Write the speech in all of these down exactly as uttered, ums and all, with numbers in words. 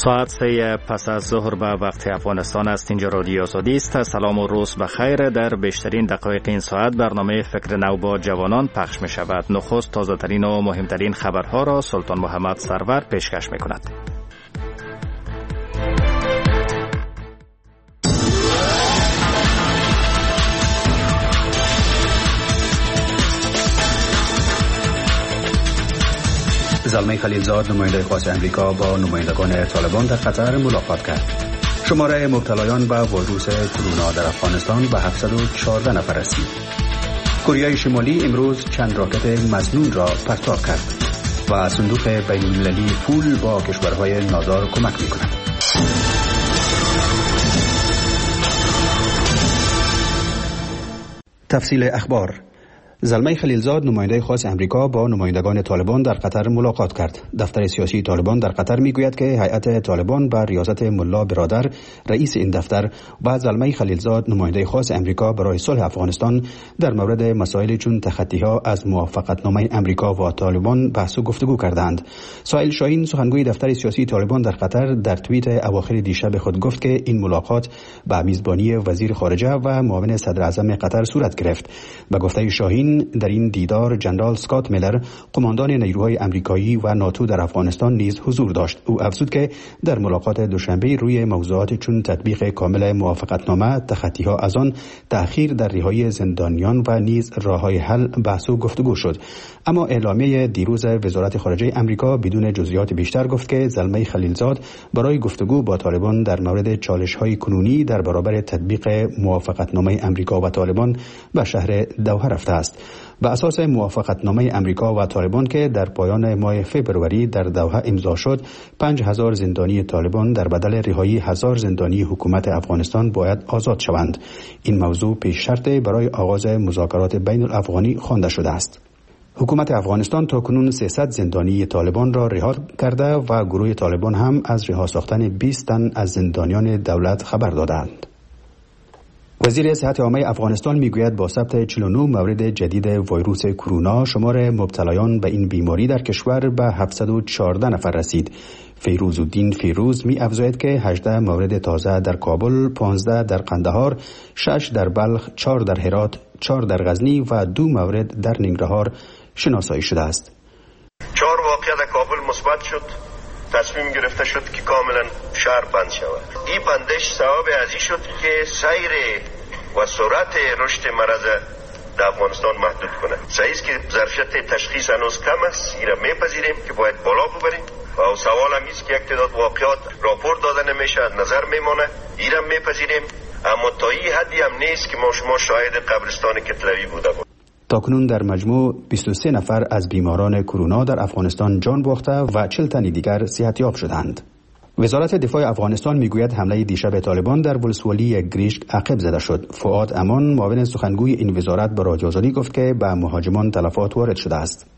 ساعت سه پس از ظهر به وقت افغانستان است. اینجا رادیو آزادی است. سلام و روز بخیر. در بیشترین دقایق این ساعت برنامه فکر نو با جوانان پخش می شود. نخست تازه ترین و مهمترین خبرها را سلطان محمد سرور پیشکش می کند. زلمه خلیلزاد نماینده خاص امریکا با نمایندگان طالبان در قطر ملاقات کرد. شماره مبتلایان به ویروس کرونا در افغانستان به هفتصد و چهارده نفر رسید. کره شمالی امروز چند راکت مظنون را پرتاب کرد و صندوق بین‌المللی پول با کشورهای نادار کمک می‌کند. تفصیل اخبار. زلمه خلیلزاد نماینده خاص امریکا با نمایندگان طالبان در قطر ملاقات کرد. دفتر سیاسی طالبان در قطر میگوید که هیئت طالبان به ریاست ملا برادر رئیس این دفتر و زلمه خلیلزاد نماینده خاص امریکا برای صلح افغانستان در مورد مسائل چون تخطی‌ها از موافقتنامه امریکا و طالبان بحث و گفتگو کردند. سائل شاهین سخنگوی دفتر سیاسی طالبان در قطر در توییت اواخر دیشب خود گفت که این ملاقات به میزبانی وزیر خارجه و معاون صدر اعظم قطر صورت گرفت. به گفته شاهین در این دیدار جنرال اسکات میلر قماندان نیروهای امریکایی و ناتو در افغانستان نیز حضور داشت. او افزود که در ملاقات دوشنبه روی موضوعات چون تطبیق کامل موافقتنامه، تخطی‌ها از آن، تأخیر در رهایی زندانیان و نیز راه‌های حل بحث و گفتگو شد. اما اعلامیه دیروز وزارت خارجه امریکا بدون جزئیات بیشتر گفت که زلمه خلیلزاد برای گفتگو با طالبان در مورد چالش‌های کنونی در برابر تطبیق موافقتنامه امریکا و طالبان به شهر دوحه رفته است. به اساس موافقتنامه امریکا و طالبان که در پایان ماه فوریه در دوحه امضا شد، پنج هزار زندانی طالبان در بدل رهایی هزار زندانی حکومت افغانستان باید آزاد شوند. این موضوع پیش شرط برای آغاز مذاکرات بین الافغانی خوانده شده است. حکومت افغانستان تا کنون سیصد زندانی طالبان را رها کرده و گروه طالبان هم از رها ساختن بیست تن از زندانیان دولت خبر دادند. وزیر صحت عامه افغانستان میگوید با ثبت چهل و نه مورد جدید ویروس کرونا شمار مبتلایان به این بیماری در کشور به هفتصد و چهارده نفر رسید. فیروزالدین فیروز می افزاید که هجده مورد تازه در کابل، پانزده در قندهار، شش در بلخ، چهار در هرات، چهار در غزنی و دو مورد در ننگرهار شناسایی شده است. چهار واقعه در کابل مثبت شد. تصمیم گرفته شد که کاملا شهر بند شود. این بندش سبب ازی شد که سیر و سرعت رشد مرض در افغانستان محدود کنه. صحیح است که ظرفیت تشخیص هنوز کم است. این را میپذیریم که باید بالا ببریم و سوال هم است که یک تعداد واقعات راپور داده نمیشه، نظر میمانه. این را میپذیریم، اما تا این حدی هم نیست که ما شما شاهد قبرستان کتلوی بوده بود. تاکنون در مجموع بیست و سه نفر از بیماران کرونا در افغانستان جان باخته و چهل تن دیگر صحتیاب شدند. وزارت دفاع افغانستان میگوید حمله دیشب طالبان در ولسوالی گریشک عقب زده شد. فؤاد امان معاون سخنگوی این وزارت به رادیو آزادی گفت که به مهاجمان تلفات وارد شده است.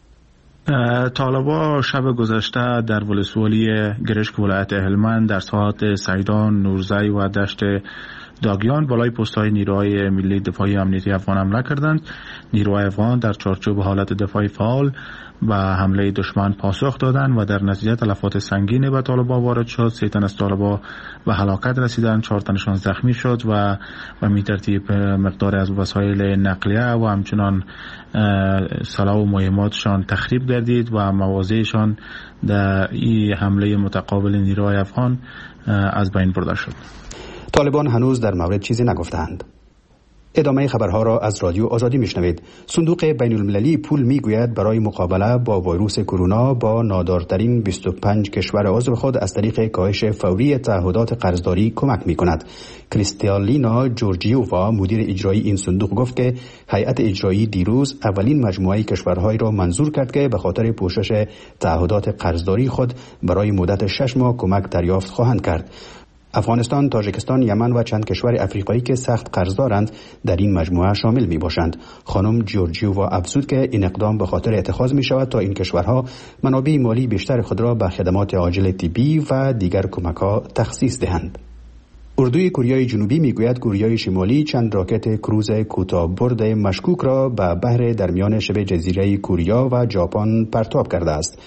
طالبان شب گذشته در ولسوالی گریشک ولایت هلمند در ساحات سیدان، نورزی و دشت داگیان بالای پست‌های نیروهای ملی دفاعی امنیتی افغان حمله کردند. نیروهای افغان در چارچوب حالت دفاعی فعال به حمله دشمن پاسخ دادند و در نتیجه تلفات سنگینی به طالبان وارد شد. سه تن از طالبان به هلاکت رسیدند، چهار تنشان زخمی شد و به می ترتیب مقدار از وسایل نقلیه و همچنان سلاح و مهماتشان تخریب گردید و مواضعشان در این حمله متقابل نیروهای افغان از بین برده شد. طالبان هنوز در مورد چیزی نگفتند. ادامه خبرها را از رادیو آزادی میشنوید. صندوق بین‌المللی پول میگوید برای مقابله با ویروس کرونا با نادارترین بیست و پنج کشور عضو خود از طریق کاهش فوری تعهدات قرضداری کمک میکند. کریستالینا جورجیووا مدیر اجرایی این صندوق گفت که هیئت اجرایی دیروز اولین مجموعه کشورهایی را منظور کرد که به خاطر پوشش تعهدات قرضداری خود برای مدت شش ماه کمک دریافت خواهند کرد. افغانستان، تاجیکستان، یمن و چند کشور افریقایی که سخت قرض دارند در این مجموعه شامل می باشند. خانم جورجیووا افزود که این اقدام به خاطر اتخاذ می شود تا این کشورها منابع مالی بیشتر خود را به خدمات عاجل طبی و دیگر کمک‌ها تخصیص دهند. اردوی کره جنوبی میگوید کره شمالی چند راکت کروز کوتاه برد مشکوک را به بحر در میان شبه جزیره کره و ژاپن پرتاب کرده است.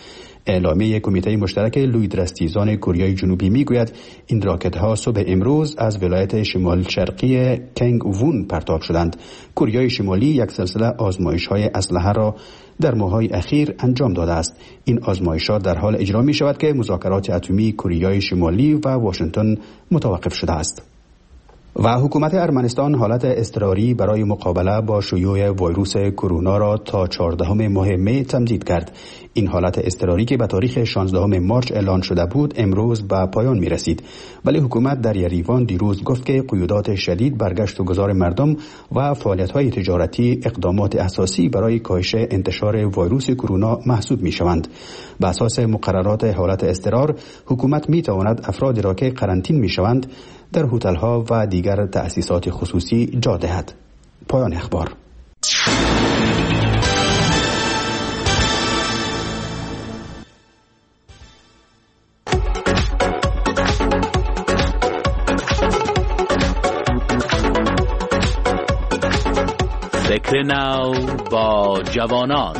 اعلامیه کمیته مشترک لوید رستیزان کوریای جنوبی میگوید این راکت ها صبح امروز از ولایت شمال شرقی کنگ وون پرتاب شدند. کوریای شمالی یک سلسله آزمایش های اسلحه را در ماه‌های اخیر انجام داده است. این آزمایشات در حال اجرا می شود که مذاکرات اتمی کوریای شمالی و واشنگتن متوقف شده است. و حکومت ارمنستان حالت اضطراری برای مقابله با شیوع ویروس کرونا را تا چهاردهم ماه می تمدید کرد. این حالت اضطراری که به تاریخ شانزدهم مارس اعلان شده بود امروز به پایان می رسید، ولی حکومت در یریوان دیروز گفت که قیودات شدید بر گشت و گذار مردم و فعالیت‌های تجارتی اقدامات اساسی برای کاهش انتشار ویروس کرونا محسوب می شوند. بر اساس مقررات حالت اضطرار حکومت می تواند افرادی را که قرنطین می شوند در هتل‌ها و دیگر تأسیسات خصوصی جا دهد. پایان اخبار. فکر نو با جوانان.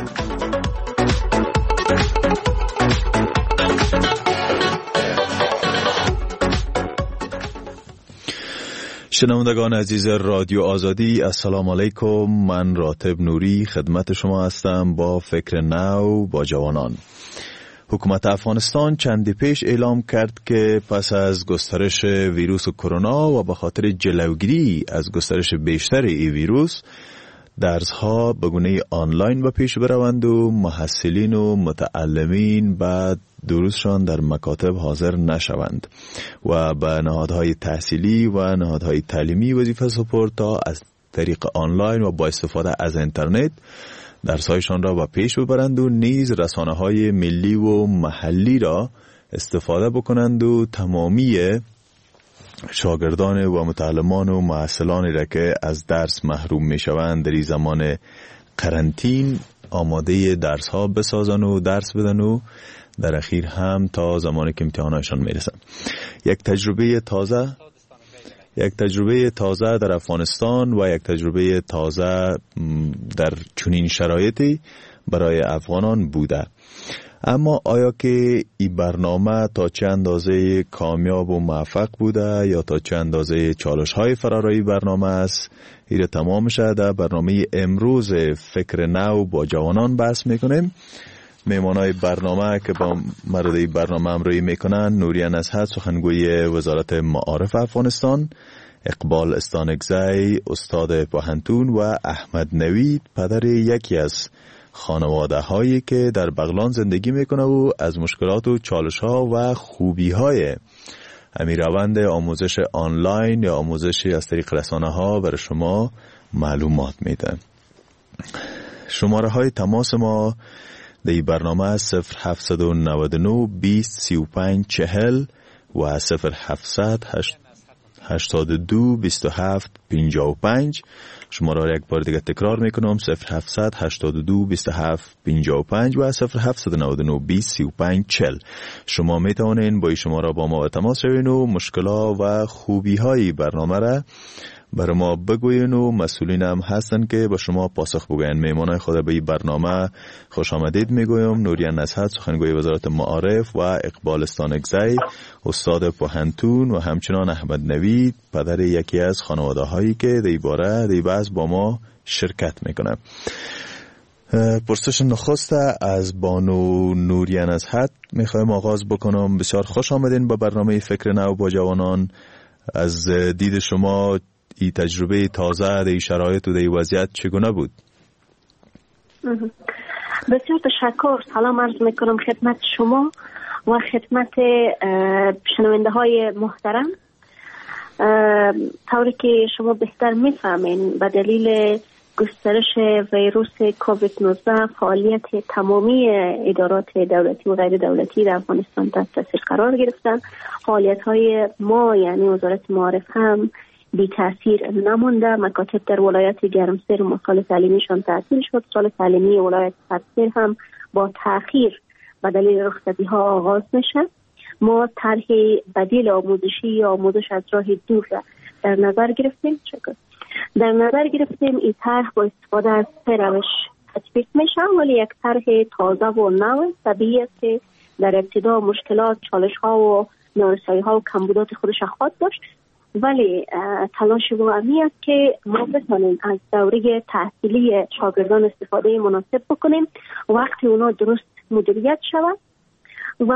شنوندگان عزیز رادیو آزادی، السلام علیکم. من راتب نوری خدمت شما هستم با فکر نو با جوانان. حکومت افغانستان چندی پیش اعلام کرد که پس از گسترش ویروس کرونا و به خاطر جلوگیری از گسترش بیشتر این ویروس، درس‌ها به گونه آنلاین به پیش بروند و محصلین و متعلمین بعد دروسشان در مکاتب حاضر نشوند و به نهادهای تحصیلی و نهادهای تعلیمی وظیفه سپرد تا از طریق آنلاین و با استفاده از اینترنت درس‌هایشان را به پیش ببرند و نیز رسانه‌های ملی و محلی را استفاده بکنند و تمامی شاگردان و متعلمان و معلمان را که از درس محروم می شوند در این زمان قرنطین آماده درس ها بسازن و درس بدن و در اخیر هم تا زمانی که امتحانشان می رسن. یک تجربه تازه یک تجربه تازه در افغانستان و یک تجربه تازه در چنین شرایطی برای افغانان بوده. اما آیا که این برنامه تا چه اندازه کامیاب و موفق بوده یا تا چه اندازه چالش های فرارای برنامه است، این تمام شده. برنامه امروز فکر نو با جوانان بحث میکنیم. میمانای برنامه که با مرد برنامه همراهی میکنن: نوری نصحت، سخنگوی وزارت معارف افغانستان، اقبال استانکزی، استاد پوهنتون، و احمد نوید، پدر یکی از خانواده هایی که در بغلان زندگی میکنه و از مشکلات و چالش ها و خوبی های همین روند آموزش آنلاین یا آموزش از طریق رسانه ها برای شما معلومات میده. شماره های تماس ما در این برنامه صفر هفت نه نه بیست سی و پنج چهل و صفر هفتصد هشتاد و دو بیست و هفت پنجاه و پنج. شماره را یک بار دیگه تکرار میکنم: صفر هفتصد هشتاد و دو بیست و هفت پنجاه و پنج و صفر هفت نه نه بیست سی و پنج چهل. شما میتوانین با این شماره با ما تماس شوین و مشکلات و خوبی های برنامه را برای ما بگوین و مسئولین هم هستن که با شما پاسخ بگوین. میمانای خود به این برنامه خوش آمدید میگویم: نوری نصحت، سخنگوی وزارت معارف، و اقبال استانکزی، استاد پوهنتون، و همچنان احمد نوید، پدر یکی از خانواده هایی که در باره در بحث با ما شرکت میکنه. پرسش نخست از بانو نوری نصحت میخوایم آغاز بکنم. بسیار خوش آمدین با برنامه فکر نو با جوانان. از دید شما این تجربه تازه در این شرایط و در این وضعیت چگونه بود؟ بسیار تشکر. سلام عرض میکنم خدمت شما و خدمت شنونده های محترم. طوری که شما بهتر میفهمین به دلیل گسترش ویروس کووید نوزده فعالیت تمامی ادارات دولتی و غیر دولتی در افغانستان تحت تاثیر قرار گرفتن. فعالیت های ما یعنی وزارت معارف هم بی تاثیر نمونده. مکاتب در ولایت گرمسیر و سال تعلیمیشان تعطیل شد. سال تعلیمی ولایت سبزیر هم با تأخیر به دلیل رخصتی ها آغاز میشه. ما طرح بدیل آموزشی یا آموزش از راه دور را در نظر گرفتیم. چکر در نظر گرفتیم این طرح با استفاده از سه روش تطبیق میشه، ولی یک طرح تازه و نو طبیعی است که در ابتدا مشکلات، چالش ها و نارسایی ها و کمبودات خودش خواهد داشت، ولی تلاش واقعی است که ما بتونیم از دوره تحصیلی شاگردان استفاده مناسب بکنیم، وقتی اونا درست مدیریت شود و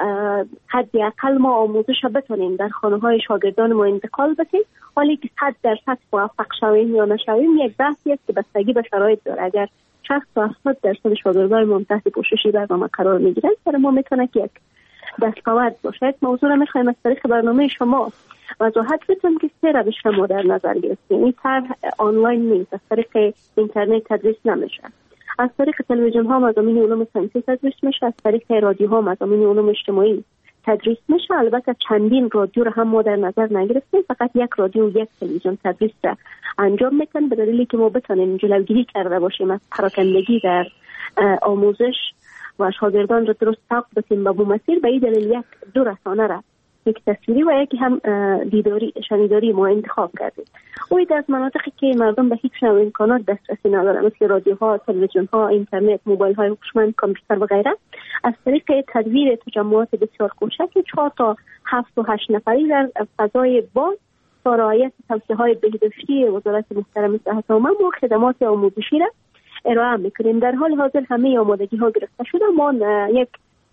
حداقل ما آموزش بتونیم در خانه های شاگردان ما انتقال بدیم. حالی که صد درصد موفق شویم یا نشویم یک بحثی است که بستگی به شرایط داره. اگر شصت تا هفتاد درصد شاگردان ما تحت پوششی برنامه قرار میگیرن، برای ما میتونه که یک دستاورد باشه. موضوع را میخوایم از طریق برنامه شما وضاحت بدیم که سه روش ما در نظر گرفتیم. این طرح آنلاین نیست، از طریق اینترنت تدریس نمیشه. از طریق تلویزیون ها مضامین علوم سنتی تدریس میشه، از طریق رادیو ها مضامین علوم اجتماعی تدریس میشه. البته چندین رادیو رو هم ما در نظر نگرفتیم، فقط یک رادیو و یک تلویزیون تدریس را انجام میکنن، به دلیلی که ما بتونیم جلوگیری کرده باشیم از پراکندگی در آموزش و شاگردان را درست ساق بدیم به بو مسیر. به این دلیل یک دو رسانه را، یک تصویری و یکی هم دیداری شنیداری ما انتخاب کردیم. اوید از مناطقی که مردم به هیچ نوع امکانات دسترسی ندارن، مثل رادیوها، تلویزیونها، اینترنت، موبایل های هوشمند، کامپیوتر و غیره، از طریق تدویر تجمعات بسیار کوچک چهار تا هفت و هشت نفری در فضای باز با رعایت توصیه های بهداشتی وزارت محترم صحت عامه و خدمات آموزشی را ارائه میکنیم. در حال حاضر همه آمادگی ها گرفته شده. ما یک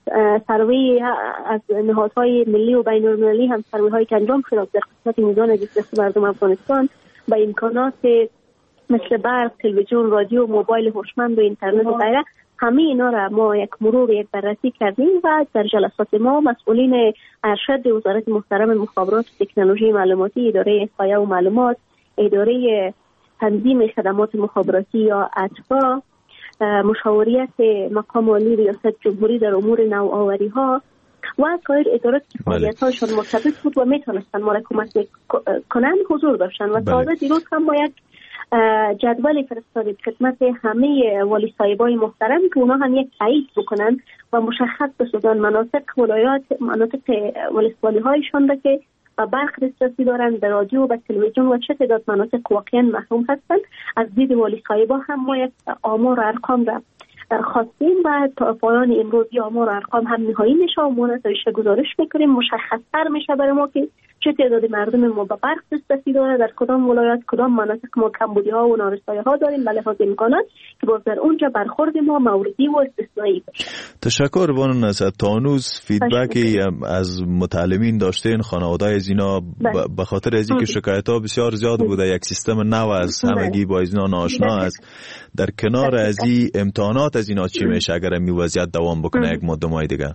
سروی از نهادهای ملی و بین المللی هم سروی هایی که انجام شده در قسمت میزان دسترسی مردم افغانستان با امکانات مثل برق، تلویزیون، رادیو، موبایل هوشمند و اینترنت و غیره، همه اینا را ما یک مرور یک بررسی کردیم و در جلسات ما مسئولین ارشد وزارت محترم مخابرات و تکنولوژی معلوماتی، اداره احصایه و معلومات، اداره تنظیم خدمات مخابراتی یا اتبا، مشاوریت مقام عالی ریاست جمهوری در امور نوآوری ها و سایر ادارات که فعالیت هاشون مرتبط بود و میتونستن ما را کمک کنن حضور داشتن. و تازه دیروز هم با یک جدول فرستادیم خدمت همه والی صاحبای محترم که اونا هم یک تایید بکنن و مشخص بسازن مناطق ولایات مناطق ولسوالی هایشان را که و برق دسترسی دارند، به رادیو و به تلویزیون و چه تعداد مناطق واقعا محروم هستند. از دید والی صاحبا هم ما یک آمار و ارقام را خواستیم و تا پایان امروز آمار و ارقام هم نهایی میشه و ما نتایج گزارش میکنیم. مشخص‌تر میشه برای ما که چه تعداد مردم ما به برق دسترسی داره، در کدام ولایات کدام مناطق ما کمبودی ها و نارسایی ها داریم به لحاظ امکانات که باز در اونجا برخورد ما موردی و استثنایی باشه. تشکر بانو نصرت. تا هنوز فیدبکی از متعلمین داشتین خانواده از اینا به خاطر از اینکه شکایت ها بسیار زیاد بوده، یک سیستم نو از همگی با اینا ناآشنا است. در کنار از این امتحانات از اینا چی میشه اگر این وضعیت دوام بکنه یک مدت ماه دیگه؟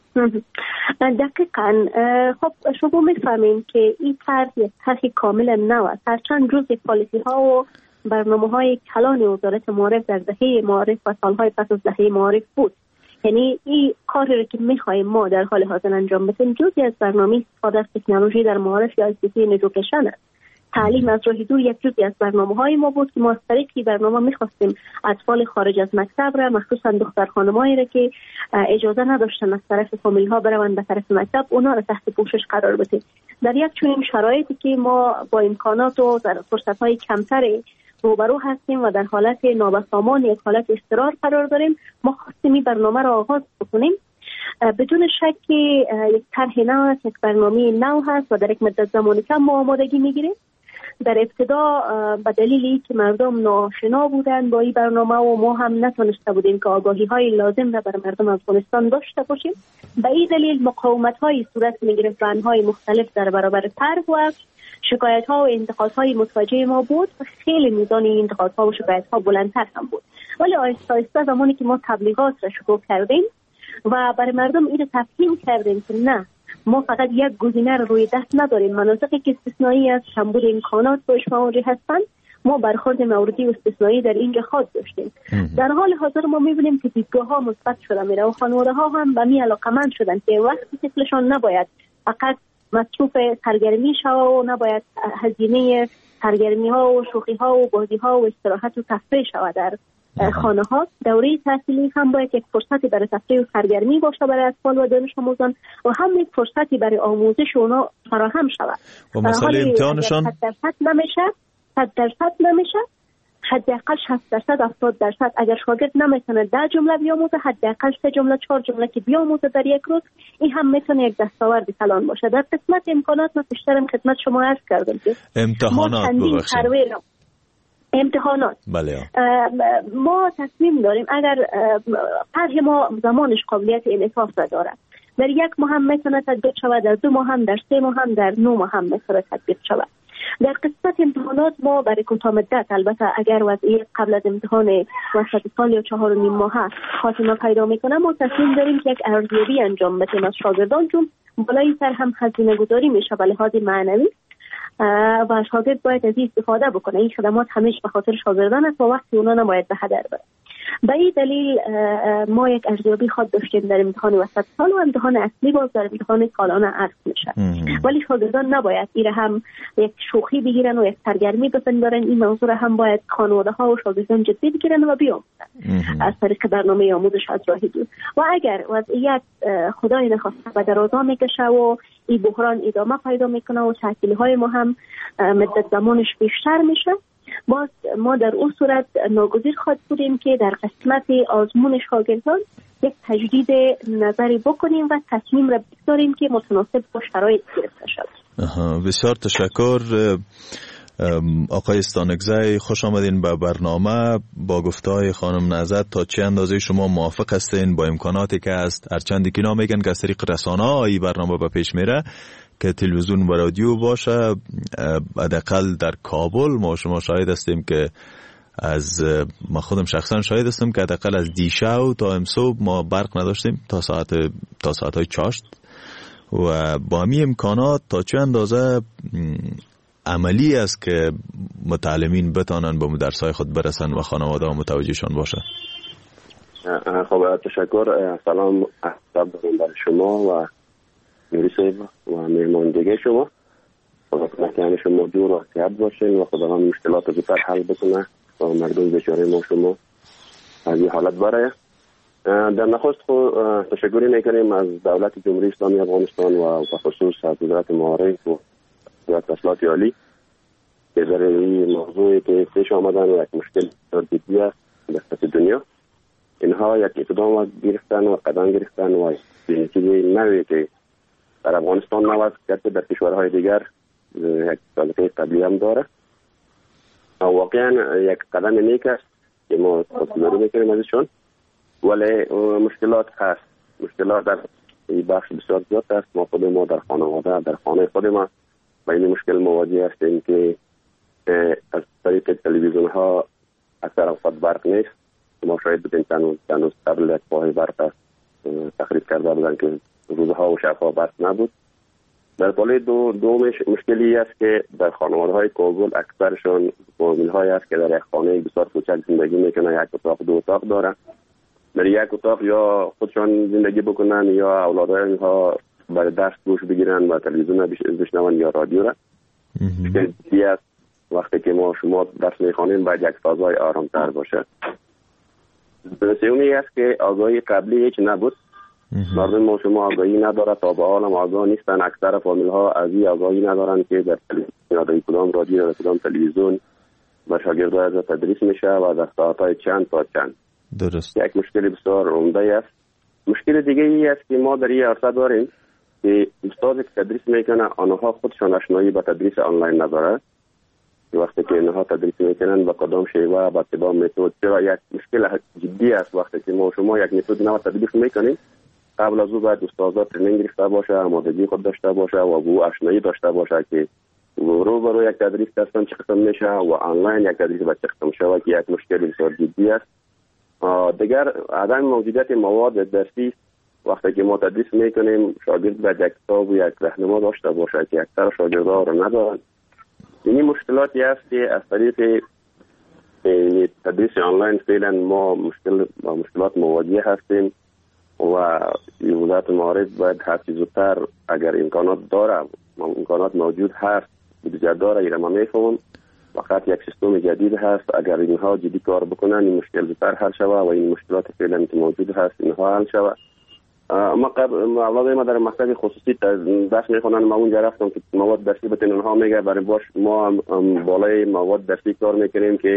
دقیقاً. خب شما میفهمین که این طرح یک طرح کاملا نو است، هرچند جزء پالیسی ها و برنامه های کلان وزارت معارف در دهه معارف و سالهای پس از دهه معارف بود. یعنی این کاری را که میخوایم ما در حال حاضر انجام بدیم جزئی از برنامه استفاده از تکنولوژی در معارف یا ایسیتی ایژوکیشن است. تعلیم از راه دور یک جزئی از برنامه‌های ما بود که ما از طریق این برنامه می‌خواستیم اطفال خارج از مکتب را، مخصوصا دختر خانمایی را که اجازه نداشتن از طرف فامیل‌ها بروند به طرف مکتب، اونا را تحت پوشش قرار بدیم. در یک چنین شرایطی که ما با امکانات و فرصت‌های کمتری روبرو هستیم و در حالت نابسامان یک حالت اضطرار قرار داریم، ما خواستیم این برنامه را آغاز بکنیم. بدون شک یک طرح نو است، یک برنامه نو هست و در یک مدت زمانی کم ما آمادگی می‌گیریم. در ابتدا به دلیلی که مردم ناآشنا بودند با این برنامه و ما هم نتونسته بودیم که آگاهی های لازم را برای مردم افغانستان داشته باشیم، به این دلیل مقاومت های صورت میگرفت و انهای مختلف در برابر طرح و شکایت ها و انتقاد های متوجه ما بود و خیلی میزان این انتقاد ها و شکایت ها بلندتر هم بود. ولی آهسته آهسته زمانی که ما تبلیغات را شروع کردیم و برای مردم این را تفهیم کردیم که نه، ما فقط یک گزینه روی دست نداریم، مناطقی که استثنایی از کمبود امکانات باش مواجه هستند ما برخورد موردی و استثنایی در اینجا خواهد داشتیم. در حال حاضر ما می‌بینیم که دیدگاه ها مثبت شده میره و خانواده ها هم به می علاقه‌مند شدن که وقتی طفلشان نباید فقط مصروف سرگرمی شوه و نباید هزینه سرگرمی ها و شوخی ها و بازی ها و استراحت و تفریح شوه در خانه ها. دوره تحصیلی هم باید یک فرصتی برای تفریح و سرگرمی باشه برای اطفال و دانش آموزان و هم یک فرصتی برای آموزش اونا فراهم شود. و مسئله امتحانشان صد درصد نمیشه صد درصد نمیشه حداقل شصت درصد هفتاد درصد اگر شاگرد نمیتونه ده جمله بیاموزه حداقل سه جمله چهار جمله که بیاموزه در یک روز، این هم میتونه یک دستاورد کلان باشه. در قسمت امکانات ما پیشترم خدمت شما عرض کردم که امتحانات ببخشید امتحانات بله. ما تصمیم داریم اگر طرح ما زمانش قابلیت انعطاف را داره، در یک ماه هم میتونه تطبیق شود، در دو ماه هم، در سه ماه هم، در نه ماه هم میتونه تطبیق شود. در قسمت امتحانات ما برای کوتاه مدت، البته اگر وضعیت قبل از امتحان وسط سال یا چهار و نیم ماه خاتمه پیدا میکنه، ما تصمیم داریم که یک ارزیابی انجام بدیم از شاگردان، چون بالای سر هم هزینه گذاری میشه به لحاظ معنوی و شاگرد باید از این استفاده بکنه. این خدمات همیشه به خاطر شاگردان است و وقتی اونا نباید به هدر بره. به این دلیل ما یک ارزیابی خود داشتیم در امتحان وسط سال و امتحان اصلی باز در امتحان سالانه عرض میشه. ولی شاگردان نباید این هم یک شوخی بگیرن و یک سرگرمی بپندارن. این موضوع هم باید خانواده ها و شاگردان جدی بگیرن و بیاموزن از طریق برنامه آموزش از راه دور. و اگر وضعیت خدای نخواسته به درازا میکشه و این بحران ادامه پیدا میکنه و تعطیلی های ما هم مدت زمانش بیشتر میشه، باز ما در اون صورت ناگزیر خواهد بودیم که در قسمت آزمون شاگردان یک تجدید نظری بکنیم و تصمیم را بگذاریم که متناسب با شرایط گرفته شود. بسیار تشکر آقای استانکزی، خوش آمدین به برنامه. با گفتهای خانم نعزت تا چه اندازه شما موافق هستین با امکاناتی که هست؟ هرچند که اینا میگن که از طریق رسانه های برنامه به پیش میره که تلویزیون و رادیو باشه، حداقل در کابل ما شما شاهد هستیم که از ما خودم شخصا شاهد هستم که حداقل از دیشب تا امصبح ما برق نداشتیم تا ساعت تا ساعت های چاشت و با همین امکانات تا چه اندازه عملی است که متعلمین بتانن به درس‌های خود برسن و خانواده ها متوجهشان باشه. خب تشکر. سلام ادب بر شما و میرسه و مهمان دیگه شما. خدا کنه شما دور و صحت باشین و خداوند مشکلات زودتر حل بکنه و مردم بیچاره ما شما از این حالت برای. در نخست خود تشکری میکنیم از دولت جمهوری اسلامی افغانستان و خصوص از وزارت معارف و وزارت اطلاعات عالی که در این موضوعی که پیش آمدن و یک مشکل جدی است در سطح دنیا، اینها یک اقدام گرفتن و قدم گرفتن و این چیزی نوی که در افغانستان نوست که در کشورهای دیگر یک سابقه قبلی هم داره. واقعا یک قدم نیک است که ما تصویر میکنیم ازشون، ولی مشکلات هست. مشکلات در این بخش بسیار زیاد است. ما خود ما در خانواده در خانه خود ما با این مشکل مواجه هستیم که از طریق تلویزیون ها اکثر اوقات برق نیست. ما شاید بودیم تنوز تنوز قبل یک پای برق است تخریب کرده بودن که روزها و شبها برق نبود. در پاله دو دومش مشکلی است که در خانواده های کابل اکثرشان فامیل های است که در یک خانه بسیار کوچک زندگی میکنن، یک اتاق دو اتاق دارن. در یک اتاق یا خودشان زندگی بکنن یا اولادهای اینها برای درس گوش بگیرن و تلویزیون بشنون یا رادیو را. مشکلی است وقتی که ما شما درس میخوانیم باید یک فضای آرامتر باشه. سومی است که آگاهی قبلی هیچ نبود. مردم ما شما آگاهی نداره، تا به حال هم آگاه نیستن. اکثر فامیل ها از این آگاهی ندارن که در تلویزیون کدام رادیو یا کدام تلویزیون و شاگردها از تدریس میشه و در ساعتهای چند تا چند. درست. یک مشکل بسیار عمده است. مشکل دیگه ای است که ما در این عرصه داریم که استادی که تدریس میکنه آنها خودشان آشنایی با تدریس آنلاین نداره. وقتی که اینها تدریس میکنن با کدام شیوه با کدام متد، چرا یک مشکل جدی است. وقتی که ما شما یک متد نو تدریس میکنیم قبل از او باید استادا ترنینگ گرفته باشه، آمادگی خود داشته باشه و او آشنایی داشته باشه که رو برو یک تدریس دستان چه قسم میشه و آنلاین یک تدریس با چه قسم شود که یک مشکل بسیار جدی است. دیگر عدم موجودیت مواد درسی. وقتی که ما تدریس میکنیم شاگرد باید یک کتاب و یک راهنما داشته باشه که اکثر شاگردها رو ندارن. این مشکلاتی است که از طریق تدریس آنلاین فعلا ما مشکل با مشکلات مواجه هستیم و وزارت معارف باید هر چیز زودتر اگر امکانات داره امکانات موجود هست بودجه داره ایره ما میفهمم فقط یک سیستم جدید هست. اگر اینها جدی کار بکنن این مشکل زودتر حل شود و این مشکلات فعلا که موجود هست اینها حل شود. ما قبل اولاد ما در مکتب خصوصی درس میخونن، ما اونجا رفتم که مواد درسی بتن اونها میگه برای باش ما بالای مواد درسی کار میکنیم که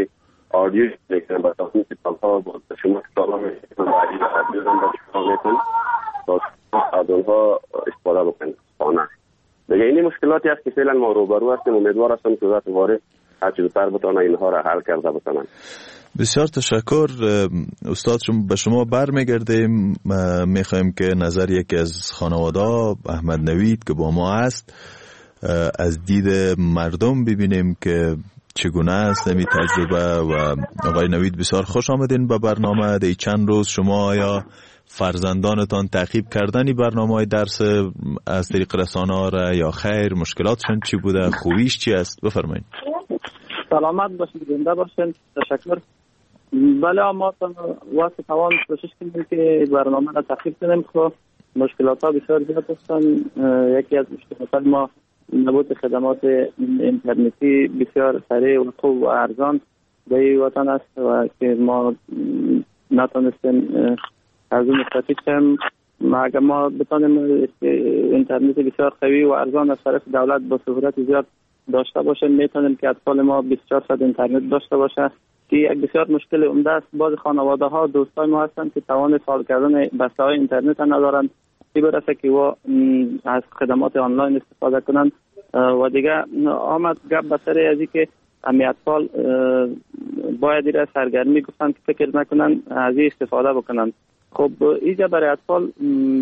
آدیو میکنن با تاثیر کتاب ها با شما کتاب ها میکنن و این آدیو هم با شما میکنن تا از اونها استفاده بکنن خانه. دیگه این مشکلاتی است که فعلا ما روبرو هستیم. امیدوار هستم که وزارت وارد هر چه زودتر بتونه اینها را حل کرده بکنن. بسیار تشکر استاد. شما به شما برمیگردیم. میخوایم که نظر یکی از خانواده احمد نوید که با ما است از دید مردم ببینیم که چگونه است این تجربه. و آقای نوید بسیار خوش آمدین به برنامه. دی چند روز شما یا فرزندانتان تعقیب کردنی برنامه درس از طریق رسانه ها را یا خیر؟ مشکلاتشان چی بوده؟ خوبیش چی است؟ بفرمایید. سلامت باشید، زنده باشید. تشکر. بله ما واسه توان کوشش کردیم که برنامه را تعقیب کنیم. خب مشکلات ها بسیار زیاد هستند. یکی از مشکلات ما نبود خدمات اینترنتی بسیار سریع و خوب و ارزان در این وطن است و که ما نتونستیم از اون مستفید شیم. اگر ما بتانیم اینترنت بسیار قوی و ارزان از طرف دولت با سهولت زیاد داشته باشیم، میتونیم که اطفال ما بیست و چهار ساعت اینترنت داشته باشه که یک بسیار مشکل عمده است. بعض خانواده ها دوستای ما هستند که توان فعال کردن بسته های اینترنت ندارند، این برسه که و از خدمات آنلاین استفاده کنند. و دیگه آمد گپ به سر از که امی اطفال باید ایره سرگرمی گفتن که فکر نکنن از این استفاده بکنن. خب اینجا برای اطفال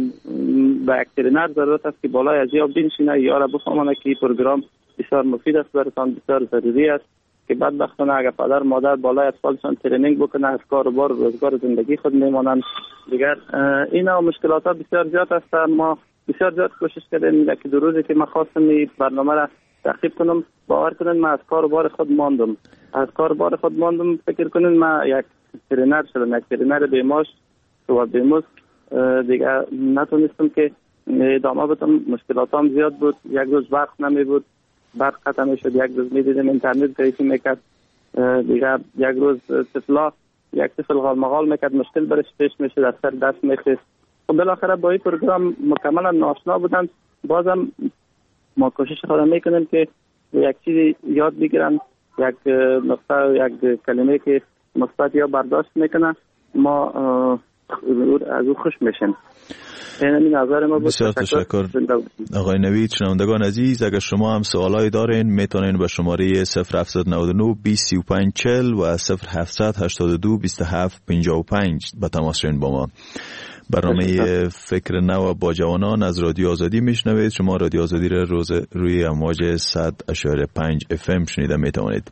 به اکترینر ضرورت است که بالای از یا بینشینه یا را بفهمانه که این پروگرام بسیار مفید است برایشان، بسیار ضروری است که بدبختانه اگر پدر مادر بالای اطفالشان ترینینگ بکنه از کار و بار روزگار زندگی خود میمانند. دیگر اینا مشکلات ها بسیار زیاد است. ما بسیار زیاد کوشش کردیم که دو روزی که من خواستم این برنامه را تعقیب کنم، باور کنین من از کار و بار خود ماندم از کار و بار خود ماندم فکر کنین من یک ترینر شدم، یک ترینر بیماش و بیموز. دیگه نتونستم که ادامه بدم. مشکلات هم زیاد بود. یک روز برق نمی بود، برق قطع می شد، یک روز می دیدم اینترنت گریفی میکرد. دیگه یک روز طفلا یک طفل غالمغال میکرد، مشکل برش پیش میشد، از سر دست میخیست. و بالاخره با این پروگرام مکملا ناشنا بودن. بازم ما کوشش خودم میکنیم که یک چیزی یاد بگیرن، یک نقطه یک کلمه که مثبت یا برداشت میکنه ما از او خوش میشیم. بسیار تشکر آقای نوید. شنوندگان عزیز اگر شما هم سوالایی دارین میتونین به شماره صفر هفت نه نه بیست سی و پنج چهل و صفر هفت هشت دو بیست و هفت پنجاه و پنج به تماس شوین با ما. برنامه فکر نو با جوانان از رادیو آزادی میشنوید. شما رادیو آزادی را روز روی امواج صد اشاره پنج اف ام شنیده میتوانید.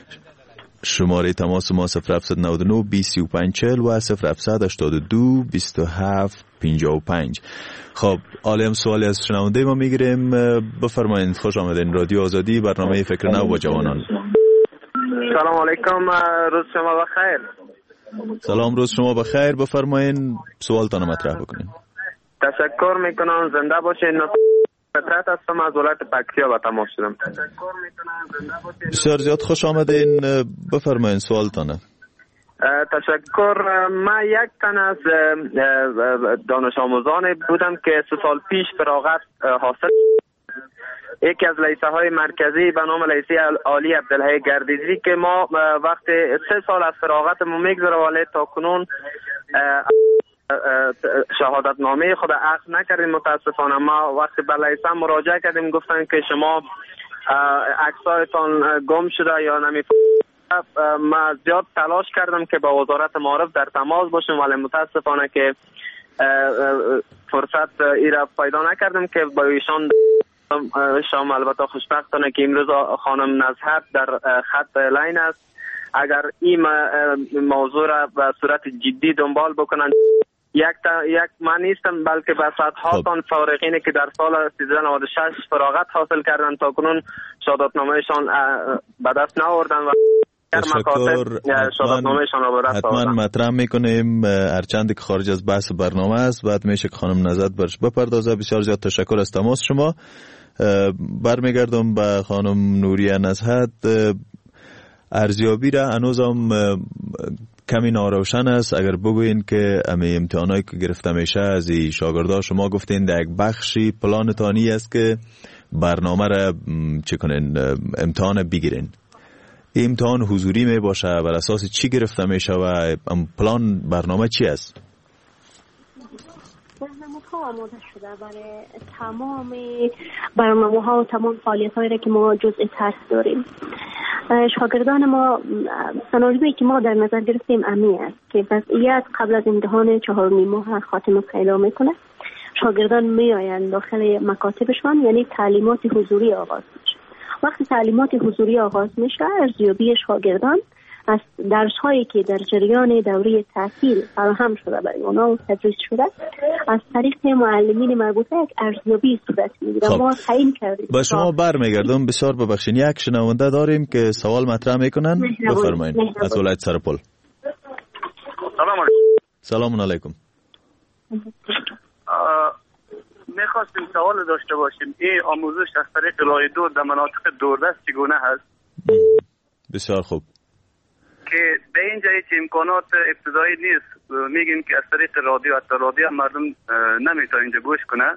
شماره تماس ما صفر هفت نه نه بیست سی و پنج چهل و صفر هفت هشت دو بیست و هفت پنجاه و پنج. خب عالم سوالی از شنونده ما میگیریم. بفرمایید. خوش آمدین رادیو آزادی، برنامه فکر نو با جوانان. سلام علیکم، روز شما بخیر. سلام، روز شما بخیر. بفرمایید سوالتان مطرح بکنین. تشکر میکنم، زنده باشین. فطرت هستم از ولایت پکتیا به تماس شدم. بسیار زیاد خوش آمدین. بفرمایید سوالتانه. تشکر. من یک تن از دانش آموزان بودم که سه سال پیش فراغت حاصل یکی از لیسه های مرکزی به نام لیسه عالی عبدالحی گردیزی که ما وقتی سه سال از فراغتمون میگذره ولی تا کنون شهادت نامه خود اخذ نکردیم. متاسفانه ما وقتی به لیسه مراجعه کردیم گفتن که شما عکسایتان گم شده یا نمی. ما زیاد تلاش کردم که با وزارت معارف در تماس باشیم ولی متاسفانه که فرصت ایرا پیدا نکردم که با ایشان شام. البته خوشبختانه که امروز خانم نزهت در خط لاین است. اگر این موضوع را به صورت جدی دنبال بکنن، یک تا یک من نیستم بلکه به صدها تن فارغینی که در سال سیزده نود و شش فراغت حاصل کردن تا کنون شهادتنامه‌شان به دست نآوردن و تشکر. حتما مطرح میکنیم هرچند که خارج از بحث برنامه است، بعد میشه که خانم نزد برش بپردازه. بسیار زیاد تشکر از تماس شما. برمیگردم به خانم نوریه نزهت. ارزیابی را هنوزم کمی ناروشن است. اگر بگوین که امی امتحانایی که گرفته میشه از این شاگردا، شما گفتین در یک بخشی پلانتانی است که برنامه را چه کنین امتحان بگیرین، امتحان حضوری می باشه؟ بر اساس چی گرفته میشه و پلان برنامه چی است؟ برنامه ها آماده شده برای تمام برنامه ها و تمام فعالیت هایی را که ما جزء ترس داریم. شاگردان ما سناریویی که ما در نظر گرفتیم امی است که وضعیت قبل از امتحان چهارمین ماه خاتمه پیدا میکنه. شاگردان می آیند داخل مکاتبشان، یعنی تعلیمات حضوری آغاز میشه. وقتی تعلیمات حضوری آغاز میشه، ارزیابی شاگردان از درس هایی که در جریان دوره تحصیل فراهم شده برای اونا و تدریس شده از طریق معلمین مربوطه یک ارزیابی صورت میگیره. ما تعیین کردیم. با شما برمیگردم. بسیار ببخشید، یک شنونده داریم که سوال مطرح میکنن. بفرمایید. از ولایت سرپل. سلام علیکم. سلام علیکم. میخواستیم سوال داشته باشیم، این آموزش از طریق راه دور در مناطق دوردست چگونه هست؟ بسیار خوب. که به اینجا هیچ امکانات ابتدایی نیست، میگیم که از طریق رادیو، حتی رادیو مردم نمیتونه اینجا گوش کنه.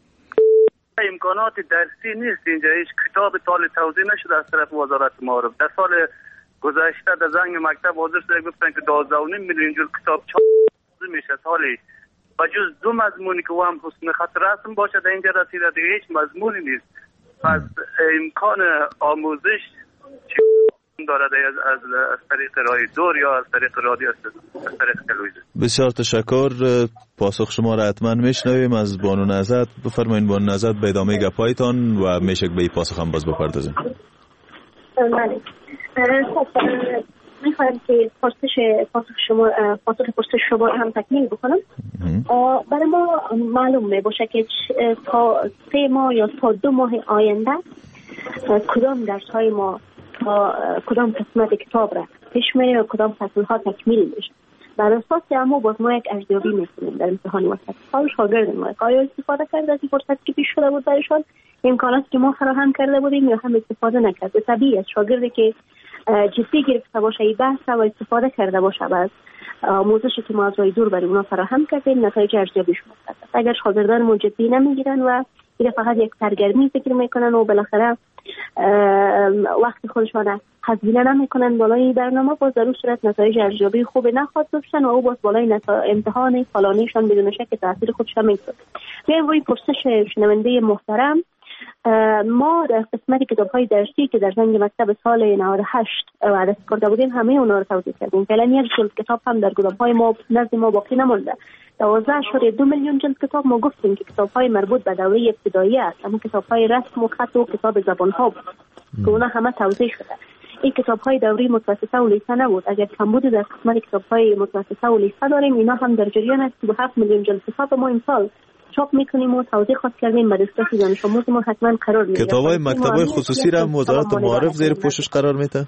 امکانات درسی نیست اینجا، هیچ کتاب طال توزیع نشده از طرف وزارت معارف. در سال گذشته در زنگ مکتب حاضر شده گفتن که دوازده و نیم میلیون جلد کتاب چاپ میشه سالی، و جز دو مضمونی که هم حسن خط رسم باشه در اینجا رسیده، دیگه هیچ مضمونی نیست. پس امکان آموزش چی داره از از از طریق راه دور یا از طریق رادیو، از طریق تلویزیون؟ بسیار تشکر. پاسخ شما را حتما میشنویم از بانو نزد. بفرمایید بانو نزد به ادامه گپایتان و میشه به این پاسخ هم باز بپردازیم. بله. خب میخوایم که پرسش پاسخ شما پاسخ پرسش شما هم تکمیل بکنم. برای ما معلوم می باشه که تا سه ماه یا تا دو ماه آینده کدام درس های ما تا کدام قسمت کتاب را پیش میره و کدام فصل ها تکمیل میشه. بر اساس اما باز ما یک ارزیابی میکنیم در امتحان وسط سال. شاگرد ما آیا استفاده کرده از این فرصت که پیش شده بود برایشان، امکانات که ما فراهم کرده بودیم، یا هم استفاده نکرده. طبیعی است شاگردی که جدی گرفته باشه این بحث و استفاده کرده باشه از آموزشی که ما از راه دور برای اونا فراهم کردیم، نتایج ارزیابیش مثبت است. اگر شاگردان ما جدی نمیگیرن و این فقط یک سرگرمی فکر میکنن و بالاخره وقت خودشان هزینه نمیکنن بالای برنامه، باز در اون صورت نتایج ارزیابی خوب نخواهد داشتن و او باز بالای نتا... امتحان فلانیشان بدون شک تاثیر خودش میگذاره. بیایم روی پرسش شنونده محترم. ما در قسمت کتاب‌های درسی که در زنگ مکتب سال نود و هشت وعده کرده بودیم همه اونا رو توضیح کردیم. فعلا یک جلد کتاب هم در گدام‌های ما نزد ما باقی نمونده. دوازده اشاری دو میلیون جلد کتاب ما گفتیم که کتاب‌های مربوط به دوره ابتدایی است، اما کتاب‌های رسم و خط و کتاب زبان‌ها بود که اونا همه توضیح شده. این کتاب‌های دوره متوسطه و لیسه نبود. اگر کمبود در قسمت کتاب‌های متوسطه و لیسه داریم، اینا هم در جریان است که هفت میلیون جلد کتاب ما امسال چاپ میکنیم و توضیح خاص کردیم به دسترسی دانش آموز ما حتما قرار میده. کتابای مکتبای خصوصی را وزارت معارف زیر پوشش قرار میده؟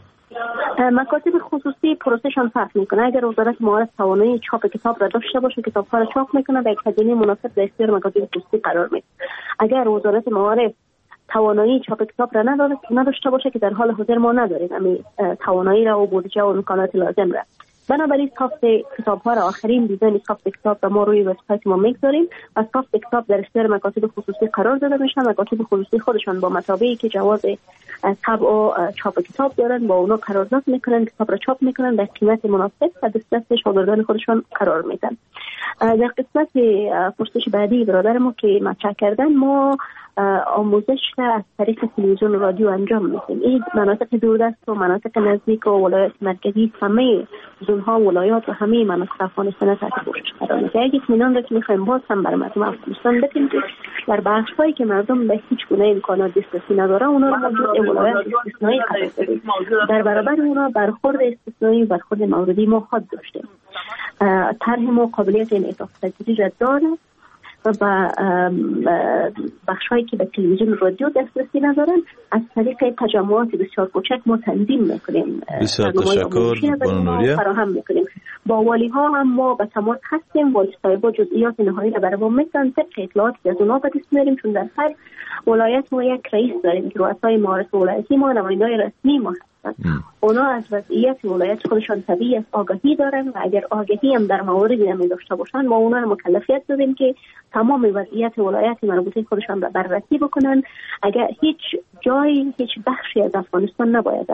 مکاتب خصوصی پروسهشان فرق میکنه. اگر وزارت معارف توانایی چاپ کتاب را داشته باشه، کتاب‌ها را چاپ میکنه و یک هزینه مناسب در اختیار مکاتب خصوصی قرار میده. اگر وزارت معارف توانایی چاپ کتاب را نداشته باشه که در حال حاضر ما نداریم همین توانایی را و بودجه و امکانات لازم را، بنابراین ساخت کتاب ها را آخرین دیزاین ساخت کتاب را ما روی وبسایت ما میگذاریم و ساخت کتاب در اختیار مکاتب خصوصی قرار داده میشه. مکاتب خصوصی خودشان با مطابعی که جواز طبع و چاپ کتاب دارن با اونا قرارداد میکنن، کتاب را چاپ میکنن به قیمت مناسب و دست شاگردان خودشان قرار میدن. در قسمت پرسش بعدی برادر ما که مطرح کردن، ما آموزش را از طریق تلویزیون و رادیو انجام میدیم. این مناطق دوردست و مناطق نزدیک و ولایات مرکزی، همه زونها ولایات و همه مناطق افغانستان تحت پوشش قرار میگیره. یک اطمینان را که میخوایم باز هم برای مردم افغانستان بدیم که در بخش‌هایی که مردم به هیچ گونه امکانات دسترسی نداره، اونا رو موجود ولایات استثنایی قرار بدیم. در برابر اونا برخورد استثنایی و برخورد موردی ما خود داشتیم. طرح ما قابلیت انعطاف پذیری را داره و با بخش‌هایی که به تلویزیون و رادیو دسترسی ندارن از طریق تجمعات بسیار کوچک ما تنظیم میکنیم. بسیار تشکر بانو فراهم میکنیم. با والی ها هم ما به تماس هستیم. والی صاحب جزئیات نهایی را برای ما میگن، طبق اطلاعاتی از اونا به دست میاریم، چون در هر ولایت ما یک رئیس داریم که رؤسای معارف ولایتی ما نماینده‌های رسمی ما هستن. اونا از وضعیت ولایت خودشان طبیعی است آگاهی دارن و اگر آگاهی هم در مواردی نمی داشته باشن، ما اونا رو مکلفیت دادیم که تمام وضعیت ولایت مربوطه خودشان را بررسی بکنن. اگر هیچ جای هیچ بخشی از افغانستان نباید از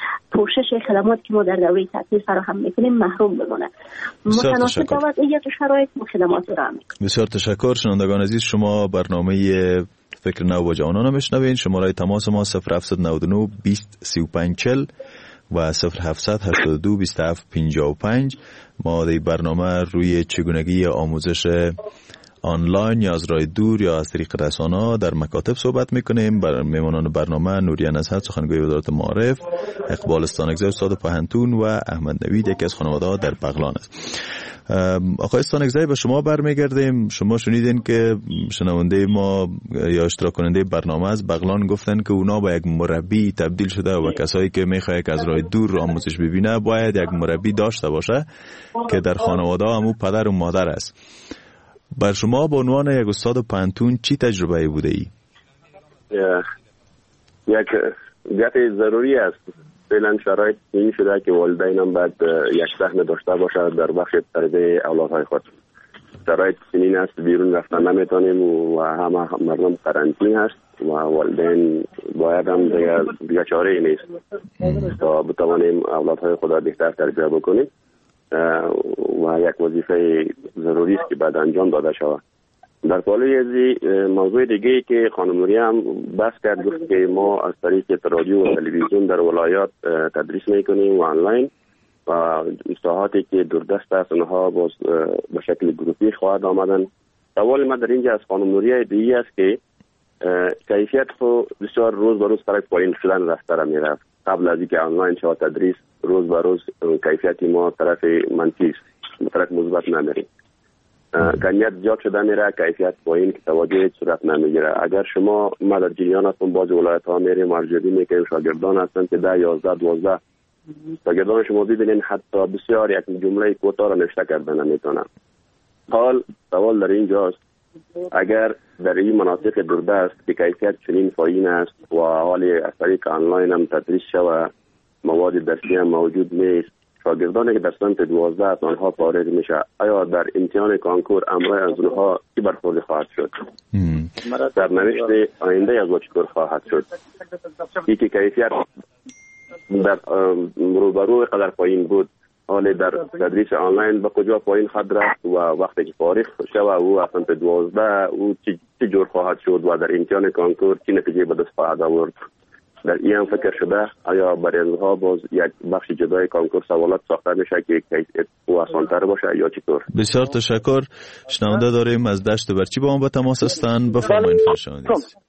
پوشش خدمات که ما در دوره تعطیل فراهم میکنیم محروم بمونه. متناسب با وضعیت شرایط خدمات را میکنیم. بسیار تشکر. شنوندگان عزیز، شما برنامه فکر نو با جوانان رو میشنوین. شماره تماس ما صفر هفت نه نه بیست سی و پنج چهل و صفر هفت هشت دو بیست و هفت پنجاه و پنج. ما در برنامه روی چگونگی آموزش آنلاین یا از راه دور یا از طریق رسانه‌ها در مکاتب صحبت میکنیم. بر میمانان برنامه نوریه نصحت سخنگوی وزارت معارف، اقبال استانگزی استاد پاهنتون و احمد نوید یکی از خانواده‌ها در بغلان است. آقای استانگزی، به شما برمیگردیم. شما شنیدین که شنونده ما یا اشتراک کننده برنامه از بغلان گفتن که اونا با یک مربی تبدیل شده و کسایی که میخواد که از راه دور آموزش ببینه باید یک مربی داشته باشه که در خانواده همو پدر و مادر است. بر شما به عنوان یک استاد پانتون چی تجربه بوده ای؟ یک گپ ضروری است. فعلا شرایط این شده که والدینم باید یک سهم داشته باشه در بخش تربیت اولادهای خود. شرایط این است بیرون رفتن نمیتونیم و همه مردم قرنطینه هست و والدین باید هم دیگه, دیگه چاره نیست تا بتوانیم اولادهای خود را بهتر تربیت بکنیم و یک وظیفه ضروری است که باید انجام داده شود. در پالوی از موضوع دیگه که خانم نوری هم بحث کرد، گفت که ما از طریق رادیو و تلویزیون در ولایات تدریس میکنیم و آنلاین و ساعاتی که دوردست است اونها باز به شکل گروپی خواهد آمدن. سوال ما در اینجا از خانم نوری دیگه است که کیفیت خو بسیار روز به روز طرف پایین شدن رفته را میرفت. قبل از اینکه آنلاین شود تدریس روز به روز کیفیت ما طرف منفی است، طرف مثبت نمیریم. کمیت زیاد شده میره، کیفیت پایین که توجه صورت نمیگیره. اگر شما ما در جریان هستم باز ولایت ها میریم ارزیابی میکنیم، شاگردان هستن که ده یازده دوازده شاگردان شما ببینین حتی بسیار یک جمله کوتاه را نوشته کردن نمیتونن. حال سوال در اینجاست اگر در این مناطق دوردست که کیفیت چنین پایین است و حالی از طریق آنلاین هم تدریس شود، مواد درسی هم موجود نیست، شاگردانی که در سنت دوازده از آنها فارغ میشه، آیا در امتحان کانکور امرای از اونها چی برخورد خواهد شد؟ در نوشت آینده از چطور خواهد شد؟ یکی کیفیت در روبرو قدر پایین بود، حالی در تدریس آنلاین به کجا پایین خواهد رفت و وقتی که فارغ شود او از سنت دوازده او چی جور خواهد شد و در امتحان کانکور چی نتیجه به دست خواهد آورد؟ در این هم فکر شده آیا برای اینها باز یک بخش جدای کانکور سوالات ساخته میشه که او آسان‌تر باشه یا چطور؟ بسیار تشکر. شنونده داریم از دشت برچی با ما به تماس هستن. بفرمایید فرشاندید.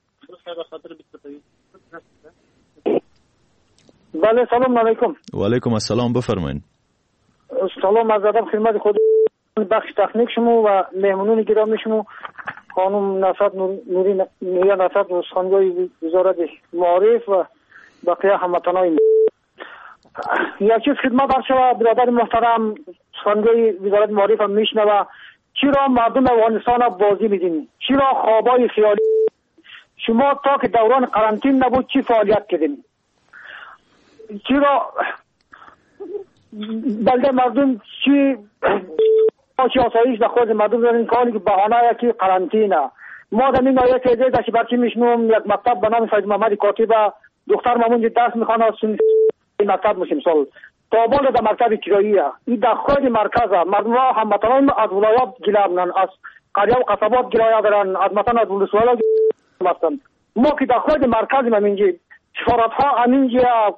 بله سلام علیکم. و علیکم السلام. بفرمایید. سلام از ادب خدمت خود بخش تکنیک شما و مهمونان گرامی شما، خانم نصرت نوری نوریه نصرت سخنگوی وزارت معارف و بقیه هموطنان. یک چیز خدمت عرض شود برادر محترم، سخنگوی وزارت معارف هم میشنوه، چرا مردم افغانستان را بازی میدین؟ چرا خوابای خیالی؟ شما تا که دوران قرنطین نبود چی فعالیت کردین؟ چرا بلده مردم چی چی آسایش در خود مردم دارین کاری که بهانه که قرنطینه؟ ما در این آیه که داشتی برچی میشنوم یک مکتب به نام سید محمد کاتب دختر مامون درس میخوانه این مکتب میشیم سال تابال در مکتب کراییه این در خود مرکزه. مردم ها هموطنان از ولایات گلابنن، از قریه و قصبات گلایه دارن، از مثلا از ولسوالا هستن. ما که در خود مرکزیم همینجا، سفارت ها همینجا،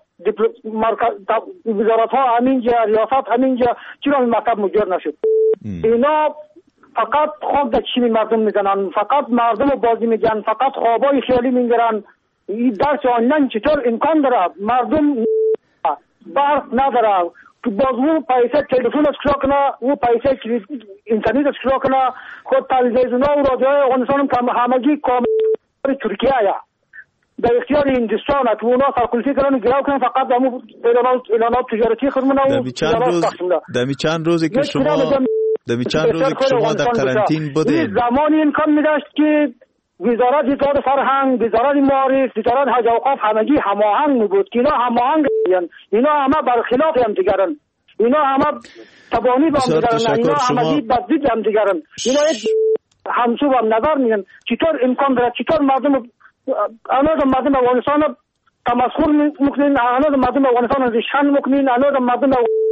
وزارت ها همینجا، ریاست همینجا، چرا این مکتب مجبور نشد؟ اینا فقط خواب در چشم مردم میزنن، فقط مردم رو بازی میگن، فقط خوابای خیالی میگیرن. این درس آنلاین چطور امکان داره؟ مردم برق نداره که باز او پیسه تلفن اشکرا کنه، او پیسه اینترنت اشکرا کنه. خود تلویزیون ها و رادیوهای افغانستان که همگی کامل ترکیه هست، در اختیار هندوستان است. اونا سرکلفی کردن گراو کنن فقط همون اعلانات تجارتی خودمون و دمی چند روزی که شما دمی چند روزی که شما در قرنطین بودین، زمانی امکان میداشت که وزارت اطلاعات فرهنگ، وزارت معارف، وزارت حج اوقاف همگی هماهنگ بود که اینا هماهنگ هستند. اینا همه برخلاف هم دیگرن، اینا همه تبانی با هم دیگرن، اینا همگی بضد هم دیگرن، اینا همسو هم نظر میگن. چطور امکان داره؟ چطور مردم الان مردم افغانستان تمسخر میکنین، هنوز مردم افغانستان از شان میکنین، هنوز مردم.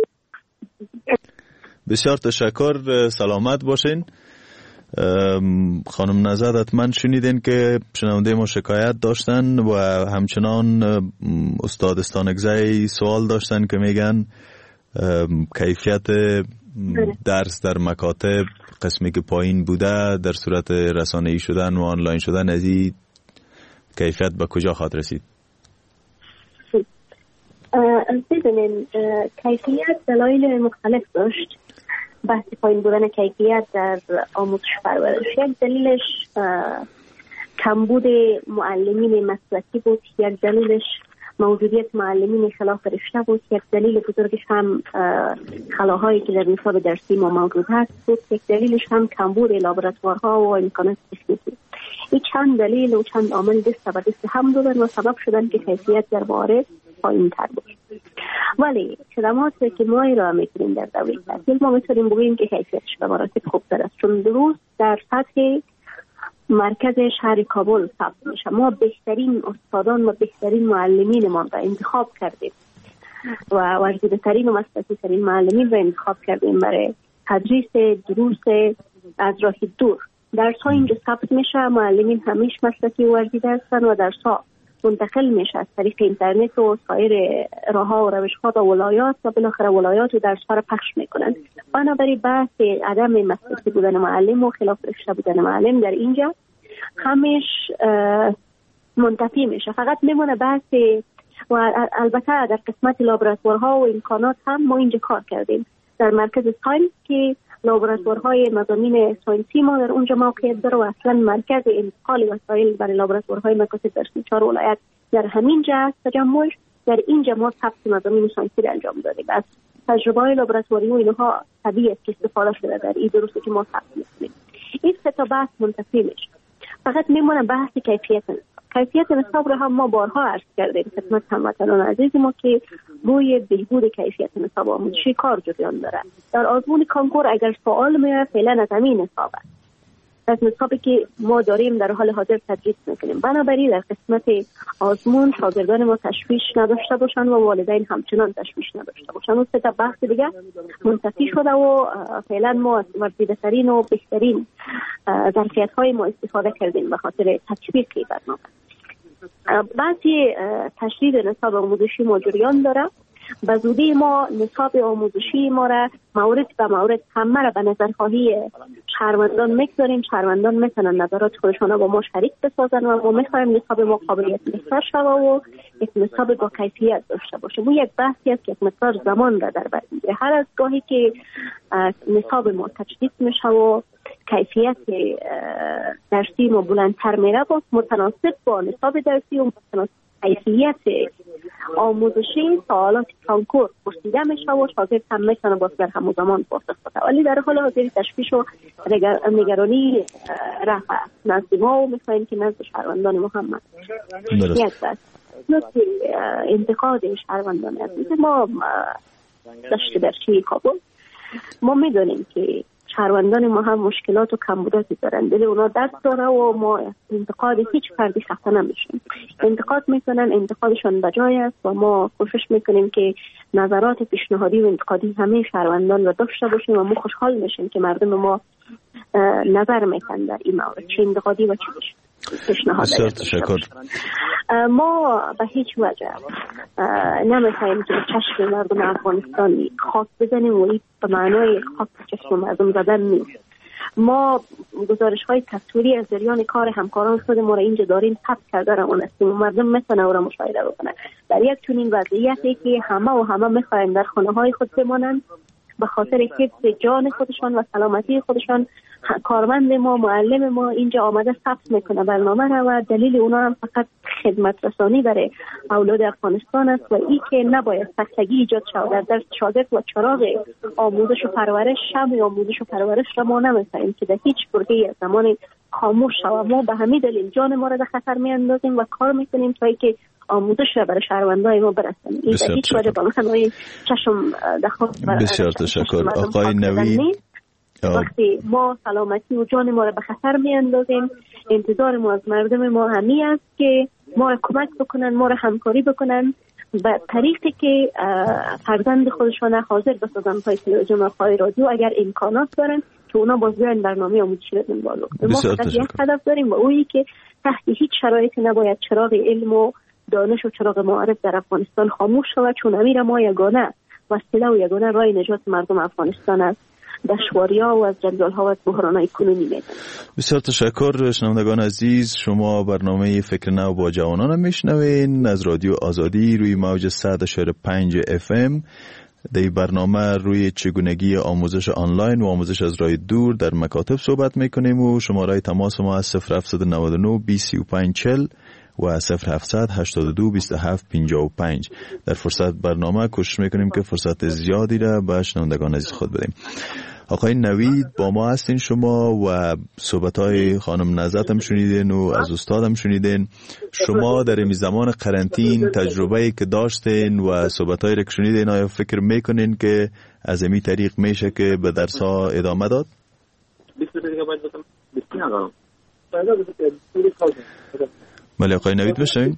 بسیار تشکر، سلامت باشین. خانم نزد حتما شنیدین که شنونده ما شکایت داشتن و همچنان استاد استانگزی سوال داشتن که میگن کیفیت درس در مکاتب قسمی که پایین بوده در صورت رسانه‌ای شدن و آنلاین شدن، از این کیفیت به کجا خواهد رسید؟ ببینید، کیفیت دلایل مختلف داشت. بحث پایین بودن کیفیت در آموزش پرورش، یک دلیلش کمبود معلمین مسلکی بود، یک دلیلش موجودیت معلمین خلاف رشته بود، یک دلیل بزرگش هم خلاهایی که در نصاب درسی ما موجود هست بود، یک دلیلش هم کمبود لابراتوارها و امکانات تکنیکی. این چند دلیل و چند عامل دست و دست هم دادن و سبب شدن که کیفیت در موارد پایین تر بود. ولی خدماتی که ما ارائه میکنیم در دوره تحصیل، ما میتونیم بگوییم که کیفیتش به مراتب خوبتر است، چون درست در سطح مرکز شهر کابل ثبت میشه. ما بهترین استادان و بهترین معلمین ما را انتخاب کردیم و ورزیده ترین و مسلکی ترین معلمین را انتخاب کردیم برای تدریس دروس از راه دور. درس ها اینجا ثبت میشه، معلمین همیش مسلکی و ورزیده هستن و درس ها منتقل میشه از طریق اینترنت و سایر راه ها و روش ها و ولایات و بالاخره ولایات و درس ها را پخش میکنن. بنابراین بحث عدم مسلکی بودن معلم و خلاف رشته بودن معلم در اینجا همیش منتفی میشه. فقط میمونه بحث، و البته در قسمت لابراتوارها و امکانات هم ما اینجا کار کردیم در مرکز ساینس که لابراتوارهای مضامین ساینسی ما در اونجا موقعیت داره و اصلا مرکز انتقال وسایل برای لابراتوارهای مکاتب درسی چهار ولایت در همین جا است تجمعش. در اینجا ما ثبت مضامین ساینسی را انجام دادیم. از تجربه های لابراتواری و اینها طبیعی است که استفاده شده در این دروسی که ما ثبت می‌کنیم. این سه تا بحث منتفی میشه. فقط میمونه بحث کیفیت نصاب. کیفیت نصاب را هم ما بارها عرض کردیم خدمت هموطنان عزیز ما که روی بهبود کیفیت نصاب آموزشی کار جریان داره. در آزمون کنکور اگر سوال میاد فعلا از همین نصاب است، از نصابی که ما داریم در حال حاضر تدریس میکنیم. بنابراین در قسمت آزمون شاگردان ما تشویش نداشته باشن و والدین همچنان تشویش نداشته باشن. و سه تا بحث دیگه منتفی شده و فعلا ما از ورزیده ترین و بهترین ظرفیت های ما استفاده کردیم به خاطر تطبیق برنامه. بعضی تشدید نصاب آموزشی ما جریان داره. به زودی ما نصاب آموزشی ما را مورد به مورد همه را به نظر خواهی شهروندان میگذاریم. شهروندان میتونن نظرات خودشان را با ما شریک بسازن و ما میخوایم نصاب ما قابلیت بهتر شوه و یک نصاب با کیفیت داشته باشه. و یک بحثی است که یک مقدار زمان را در بر میگیره. هر از گاهی که نصاب ما تجدید میشه و کیفیت درسی ما بلندتر میره، با متناسب با نصاب درسی و متناسب کیفیت آموزشی سوالات کنکور پرسیده میشه و شاگرد هم میتونه باز در همون زمان پاسخ بده. ولی در حال حاضر تشویش و نگرانی رفع نزد ما و میخوایم که نزد شهروندان ما هم یک بس نقطه انتقاد شهروندان عزیز ما داشته در چی کابل. ما میدونیم که شهروندان ما هم مشکلات و کمبوداتی دارن، دل اونا دست داره و ما انتقاد هیچ فردی خفه نمیشیم. انتقاد میکنن، انتقادشان بجای است و ما کوشش میکنیم که نظرات پیشنهادی و انتقادی همه شهروندان را داشته باشیم و ما خوشحال میشیم که مردم ما نظر میکنن در این مورد، چه انتقادی و چه پیشنهادی. بسیار تشکر. ما به هیچ وجه نمیخوایم که چشم مردم افغانستانی خاک بزنیم و این به معنای خاک چشم مردم زدن نیست. ما گزارش های تصویری از جریان کار همکاران خود ما را اینجا داریم ثبت کرده را اونستیم و مردم میتونه او را مشاهده بکنه. در یک چنین وضعیتی که همه و همه میخواین در خانه های خود بمانند به خاطر حفظ جان خودشان و سلامتی خودشان، کارمند ما، معلم ما اینجا آمده ثبت میکنه برنامه را و دلیل اونا هم فقط خدمت رسانی برای اولاد افغانستان است و این که نباید سختگی ایجاد شود در درس شاگرد و چراغ آموزش و پرورش، شمع آموزش و پرورش را ما نمی‌خواهیم که در هیچ برگه‌ای از زمان خاموش شود. ما به همین دلیل جان ما را در خطر میاندازیم و کار میکنیم تا اینکه آموزش را برای شهروندان ما برسانیم. این در هیچ وجه با معنای چشم دخواه. بسیار تشکر آقای نوی. وقتی ما سلامتی و جان ما را به خطر می اندازیم انتظار ما از مردم ما همی است که ما را کمک بکنن، ما را همکاری بکنن به طریقی که فرزند خودشان حاضر بسازن پای تلویزیون و پای رادیو اگر امکانات دارن که اونا باز بیان برنامه آموزشی رو بالا. ما فقط یک هدف داریم و اویی که تحت هیچ شرایطی نباید چراغ علم و دانش و چراغ معارف در افغانستان خاموش شود، چون امیر ما یگانه وسیله و یگانه راه نجات مردم افغانستان است دشواری‌ها و از جنجال‌ها و از بحران‌های کنونی میدن. بسیار تشکر شنوندگان عزیز. شما برنامه فکر نو با جوانان میشنوین از رادیو آزادی روی موج صد و پنج اف ام. در برنامه روی چگونگی آموزش آنلاین و آموزش از راه دور در مکاتب صحبت میکنیم و شماره تماس ما از صفر هفت نه نه بیست سی و پنج چهل و صفر هفتصد هشتاد و دو بیست و هفت پنجاه و پنج. در فرصت برنامه کوشش میکنیم که فرصت زیادی را به شنوندگان عزیز خود بدیم. آقای نوید با ما هستین شما و صحبت‌های خانم نزات هم شنیدین و از استاد هم شنیدین. شما در این زمان قرنطین تجربه‌ای که داشتین و صحبت‌هایی که شنیدین آیا فکر میکنین که از این طریق میشه که به درس‌ها ادامه داد؟ بله آقای نوید بشنوین.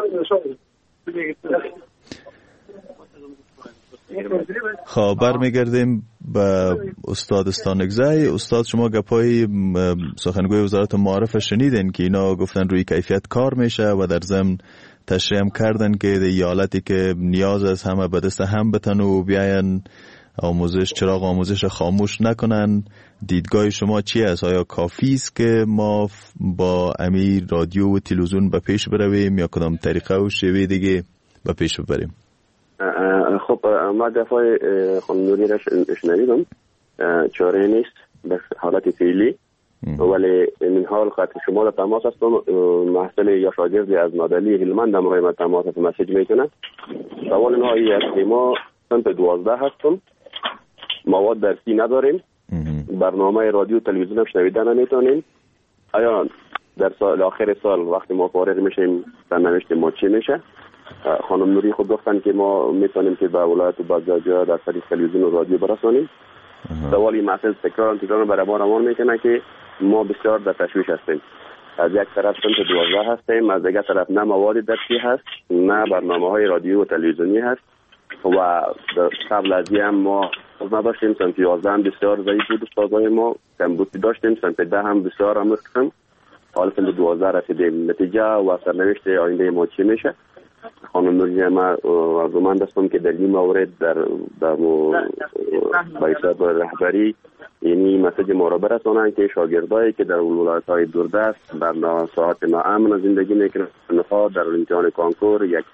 خب برمیگردیم به استاد استانگزی. استاد شما گپای سخنگوی وزارت معارف شنیدین که اینا گفتن روی کیفیت کار میشه و در ضمن تشریح هم کردن که ایالتی که نیاز است همه به دست هم بتن و بیاین آموزش چراغ آموزش خاموش نکنن. دیدگاه شما چی است؟ آیا کافی است که ما با امیر رادیو و تلویزیون به پیش برویم یا کدام طریقه و شیوه دیگه به پیش ببریم؟ خب ما دفعه خانم نوری را شنیدم، چاره نیست به حالت فعلی، ولی این حال خاطر شما را تماس هستم محصل یا شاگردی از نادلی هلمند هم رای تماس هست مسیج میکنه. سوال نهایی است که ما سنت دوازده هستم، مواد درسی نداریم، برنامه رادیو تلویزیون هم شنویده نمیتونیم. آیا در سال آخر سال وقتی ما فارغ میشیم سرنوشت ما چی میشه؟ خانم نوری خود گفتن که ما میتونیم که به ولایت و به جا در طریق تلویزیون و رادیو برسانیم. سوالی مسئله تکرار تکرار برای ما روان میکنه که ما بسیار در تشویش هستیم. از یک طرف سنت دوازده هستیم، از دیگر طرف نه مواد درسی هست نه برنامه های رادیو و تلویزیونی هست و قبل از این هم ما نداشتیم. سنت یازده هم بسیار ضعیف بود، استادای ما کمبودی داشتیم. سنت ده هم بسیار هم رسیم، حالا سنت دوازده رسیدیم. نتیجه و سرنوشت آینده ما چی میشه؟ خانم نوری ما آرزومند هستم که در این مورد در در بایساد رهبری یعنی مسیج ما را برسانن که شاگردایی که در ولایت‌های دوردست در ساعت ناامن زندگی میکنن در امتحان کنکور یک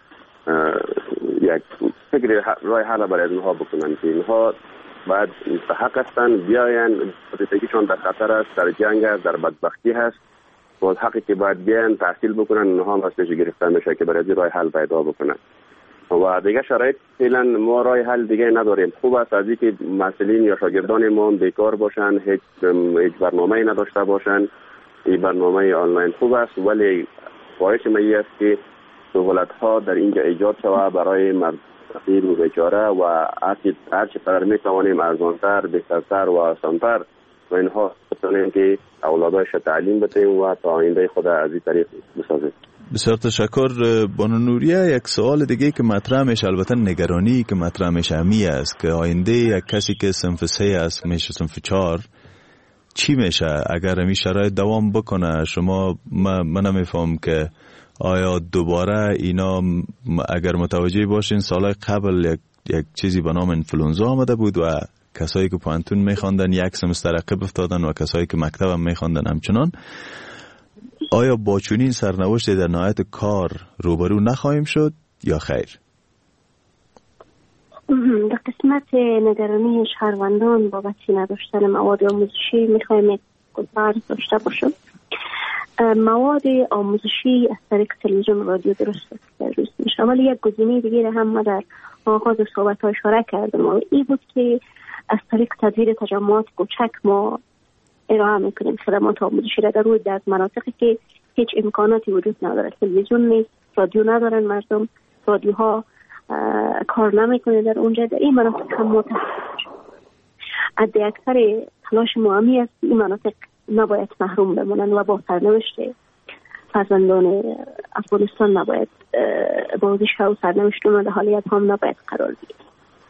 یک فکر رای حل برای اینها بکنن که اینها بعد مستحق هستن بیاین، زندگیشون در خطر است، در جنگ است، در بدبختی هست و حقی که باید بیان تحصیل بکنن اینها هم از پیش گرفته میشه که برای راه حل پیدا بکنن و دیگه شرایط فعلا ما راه حل دیگه نداریم. خوب است از اینکه مسئولین یا شاگردان ما بیکار باشن، هیچ هیچ برنامه‌ای نداشته باشن. این برنامه آنلاین خوب است ولی خواهش من این است که سهولت‌ها در اینجا ایجاد شود برای مردم فقیر و بیچاره و هر چه قدر میتوانیم ارزانتر، بهترتر و آسانتر و اینها بتونیم که اولادایش تعلیم بدیم و تا آینده خود از این طریق بسازیم. بسیار تشکر. بانو نوریه یک سوال دیگه که مطرح میشه، البته نگرانی که مطرح میشه همی است که آینده یک کسی که صنف سه است میشه صنف چهار چی میشه اگر همی شرایط دوام بکنه؟ شما من نمیفهم که آیا دوباره اینا اگر متوجه باشین سال قبل یک, یک چیزی به نام انفلونزا آمده بود و کسایی که پانتون میخواندن یک سمستر عقب افتادن و کسایی که مکتب هم میخواندن همچنان. آیا با چنین سرنوشت در نهایت کار روبرو نخواهیم شد یا خیر؟ در قسمت نگرانی شهروندان بابت نداشتن مواد آموزشی میخوایم یک گزارش داشته باشم. مواد آموزشی از طریق تلویزیون و رادیو درست درست میشه، ولی یک گزینه دیگه هم ما در آغاز صحبت ها اشاره کردم و این بود که از طریق تدویر تجمعات کوچک ما ارائه میکنیم خدمات آموزشی را در روی در مناطقی که هیچ امکاناتی وجود نداره، تلویزیون نیست، رادیو ندارن مردم، رادیوها کار نمیکنه در اونجا. در این مناطق هم ما از اکثر تلاش مهمی است این مناطق نباید محروم بمونن و با سرنوشت فرزندان افغانستان نباید بازیش و سرنوشت اونها در حالیت هم نباید قرار بگیره.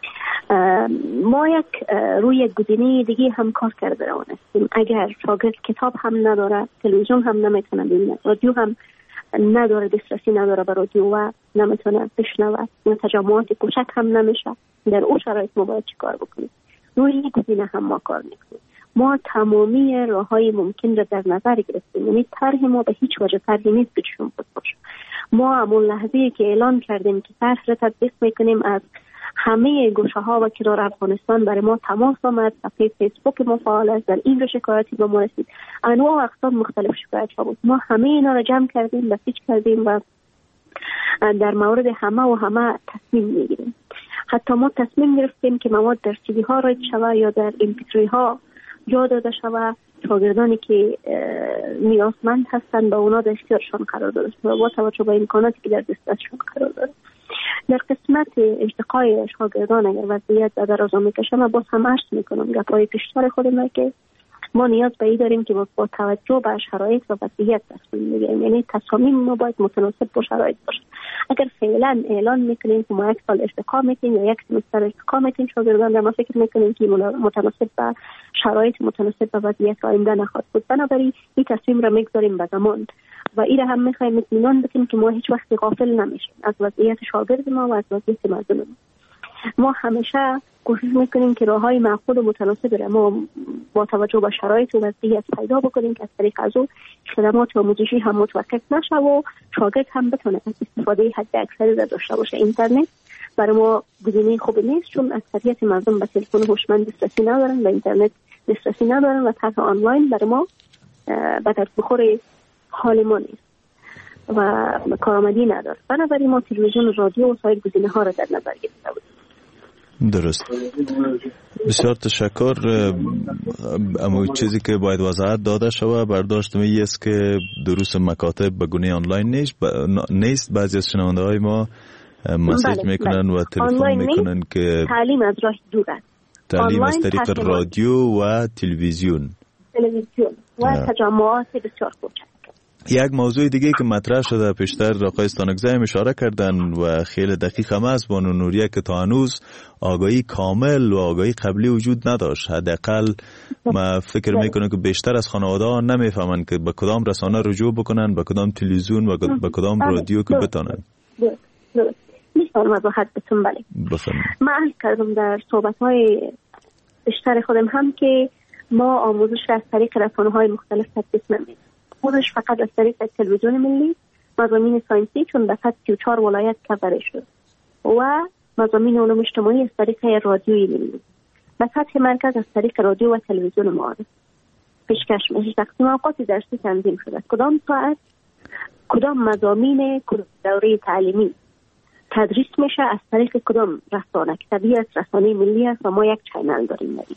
ما یک روی یک گزینه دیگه هم کار کرده روان هستیم. اگر شاگرد کتاب هم نداره، تلویزیون هم نمیتونه ببینه، رادیو هم نداره، دسترسی نداره به رادیو و نمیتونه بشنوه، تجمعات کوچک هم نمیشه، در اون شرایط ما باید چیکار بکنیم؟ روی یک گزینه هم ما کار میکنیم. ما تمامی راههای ممکن را در نظر گرفتیم. یعنی طرح ما به هیچ وجه طرحی نیست که شما باشه. ما همون لحظه‌ای که اعلان کردیم که طرح را تطبیق میکنیم، از همه گوشه ها و کنار افغانستان برای ما تماس آمد. صفحه فیسبوک ما فعال است، در این رو شکایتی به ما رسید، انواع و اقسام مختلف شکایت ها بود. ما همه اینا را جمع کردیم، بسیج کردیم و در مورد همه و همه تصمیم میگیریم. حتی ما تصمیم گرفتیم که مواد در سی دی ها رایج شود یا در ام پی تری ها جا داده شود. شاگردانی که نیازمند هستند به اونا در اختیارشان قرار داده شود با توجه به امکاناتی که در دسترسشان قرار داره. در قسمت ارتقای شاگردان اگر وضعیت به دراز میکشه، من باز هم عرض میکنم گپای پیشتر خودم که ما نیاز به این داریم که با توجه به شرایط و وضعیت تصمیم بگیریم. یعنی تصامیم ما باید متناسب با شرایط باشه. اگر فعلا اعلان میکنیم که ما یک سال ارتقا میکنیم یا یک سمستر ارتقا میکنیم، شاگردان در ما فکر میکنیم که متناسب به شرایط، متناسب به وضعیت آینده نخواهد بود. بنابراین این تصمیم را میگذاریم به زمان و این را هم میخوایم اطمینان بدیم که ما هیچ وقت غافل نمیشیم از وضعیت شاگرد ما و از وضعیت مردم ما. ما همیشه کوشش میکنیم که راههای معقول و متناسب را ما با توجه به شرایط و وضعیت پیدا بکنیم که از طریق از او خدمات آموزشی هم متوقف نشه و شاگرد هم بتونه استفاده حد اکثری را داشته باشه. اینترنت برای ما گزینه خوبی نیست، چون اکثریت مردم به تلفن هوشمند دسترسی ندارن و اینترنت دسترسی ندارن و طرح آنلاین برای ما به درد بخور حال ما نیست و کارآمدی نداره. بنابراین ما تلویزیون، رادیو و سایر گزینه ها را در نظر گرفته بودیم. درست. بسیار تشکر. اما چیزی که باید وضاحت داده شوه برداشتم این است که دروس مکاتب به گونه آنلاین نیست. نیست بعضی از شنونده های ما مسیج میکنن و تلفن میکنن که تعلیم از راه دور است. تعلیم از طریق رادیو و تلویزیون تلویزیون و تجمعات بسیار کوچک. یک موضوع دیگه که مطرح شده پیشتر آقای استانکزی هم اشاره کردن و خیلی دقیق هم است بانو نوریه که تا هنوز آگاهی کامل و آگاهی قبلی وجود نداشت. حداقل ما فکر میکنم که بیشتر از خانواده ها نمیفهمن که به کدام رسانه رجوع بکنن، به کدام تلویزیون و به کدام رادیو که بتونن. میتونم وضاحت بتون بله. من عرض کردم در صحبت‌های بیشتر خودم هم که ما آموزش از طریق رسانه‌های مختلف تدریس نمی‌کنیم. آموزش فقط از طریق تلویزیون ملی، مضامین ساینسی چون به سطح سی و چهار ولایت کاور شد و مضامین علوم اجتماعی از طریق رادیوی ملی. به سطح مرکز از طریق رادیو و تلویزیون معارف پیشکش میشه. تقسیم اوقات درسی تنظیم شده. کدام ساعت کدام مضامین کدام دوره تعلیمی تدریس میشه از طریق کدام رسانه که طبیعی است رسانه ملی است و ما یک چینل داریم داریم.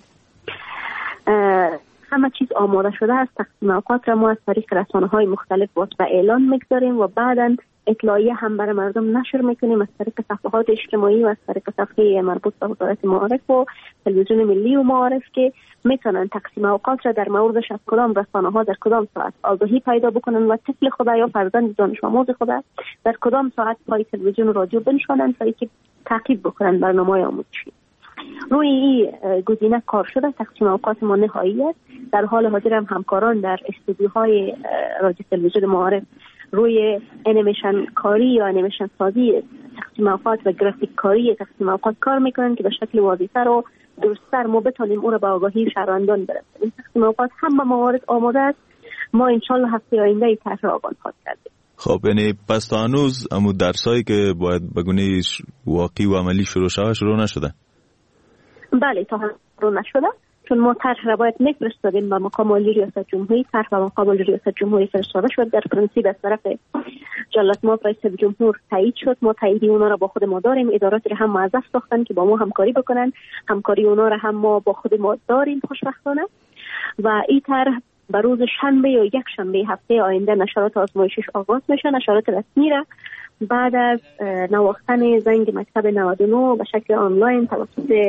همه چیز آماده شده است. تقسیم اوقات را ما از طریق رسانه‌های مختلف واسه اعلان میگذاریم و بعداً اطلاعیه هم برای مردم نشر میکنیم از طریق صفحات اجتماعی و از طریق صفحه مربوط به وزارت معارف و تلویزیون ملی و معارف که میتونن تقسیم اوقات را در موردش از کدام رسانه‌ها در کدام ساعت آگاهی پیدا بکنن و طفل خدا یا فرزند دانش آموز خدا در کدام ساعت پای تلویزیون و رادیو بنشانن تا اینکه تعقیب بکنن برنامه‌های آموزشی. روی این گزینه کار شده. تقسیم اوقات ما نهایی است. در حال حاضر هم همکاران در استودیوهای رادیو تلویزیون معارف روی انیمیشن کاری یا انیمیشن سازی تقسیم اوقات و گرافیک کاری تقسیم اوقات کار میکنن که به شکل واضح‌تر و درست‌تر ما بتونیم اون رو به آگاهی شهروندان برسونیم. تقسیم اوقات همه موارد آماده است. ما انشالله هفته آینده طرح آغاز کردیم. خب یعنی پس تا هنوز امو درسایی که باید بگونه واقعی و عملی شروع شده شروع نشده؟ بله تا هم شروع نشده، چون ما طرح را باید میفرستادیم به مقام عالی ریاست جمهوری. طرح به مقام عالی ریاست جمهوری فرستاده شد. در پرنسیب از طرف جلالت مآب رئیس جمهور تایید شد. ما تاییدی اونا را با خود ما داریم. ادارات را هم موظف ساختن که با ما همکاری بکنن. همکاری اونا را هم ما با خود ما داریم خوشبختانه. و این طرح به روز شنبه یا یک شنبه هفته آینده نشرات آزمایشیش آغاز میشه. نشرات رسمی را بعد از نواختن زنگ مکتب نود و نه به شکل آنلاین توسط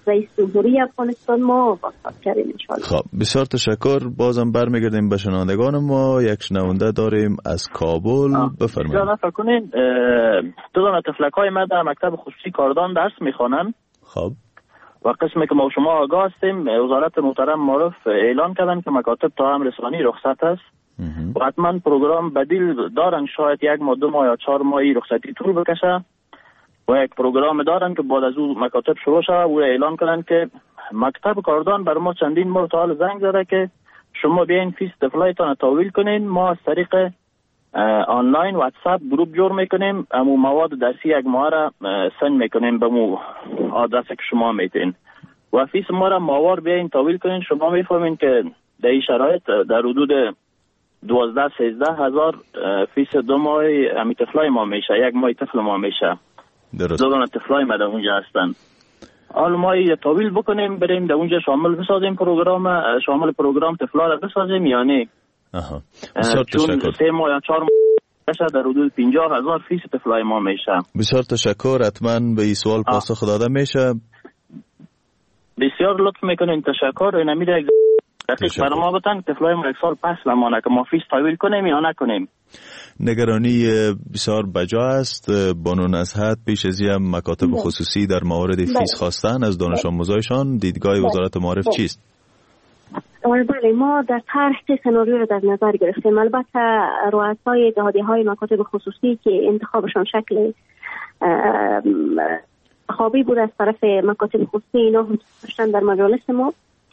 رئیس جمهوری افغانستان ما واسط کردیم انشالله. خب بسیار تشکر. بازم برمیگردیم به شنوندگان ما. یک شنونده داریم از کابل. بفرمایید. جان فکر کنین دو دانه طفلکای ما در مکتب خصوصی کاردان درس میخوانن. خب و قسمی که ما شما آگاه هستیم وزارت محترم معرف اعلان کردن که مکاتب تا هم رسانی رخصت است و حتما پروگرام بدیل دارن، شاید یک ماه دو ماه یا چهار ماهی رخصتی طول بکشه و یک پروگرام دارن که بعد از اون مکاتب شروع شده و اعلان کردن که مکتب کاردان بر ما چندین بار تا حال زنگ زده که شما بیاین فیس طفلایتان تحویل کنین، ما از طریق آنلاین واتساپ گروپ جور میکنیم، امو مواد درسی یک ماه را سند میکنیم به مو آدرس که شما میتین و فیس ما را ماوار بیاین تحویل کنین. شما میفهمین که در این شرایط در حدود دوازده سیزده هزار فیس دو ماه امی طفلای ما میشه، یک ماه طفل ما میشه. درست. دو دانه طفلای ما در اونجا هستن. حالا ما یه تحویل بکنیم بریم در اونجا شامل بسازیم پروگرام، شامل پروگرام طفلا را بسازیم یا نه؟ آها. بسیار چون تشکر. سه ماه یا چهار ماه در حدود پنجاه هزار فیس طفلای ما میشه. بسیار تشکر. حتما به این سوال پاسخ داده میشه. بسیار لطف میکنین. تشکر. این امیده دقیق برای ما بتن طفلای ما یک سال پس لمانه که ما فیس تحویل کنیم یا نکنیم. نگرانی بسیار بجا است. بانو نزهت پیش از این مکاتب خصوصی در مورد فیس خواستن از دانش آموزایشان، دیدگاه وزارت معارف چیست؟ بله، ما در طرح سناریو رو در نظر گرفتیم. البته رؤسای اتحادیه‌های مکاتب خصوصی که انتخابشان شکل خوابی بود از طرف مکاتب خصوصی، اینا هم داشتن در مجالس ما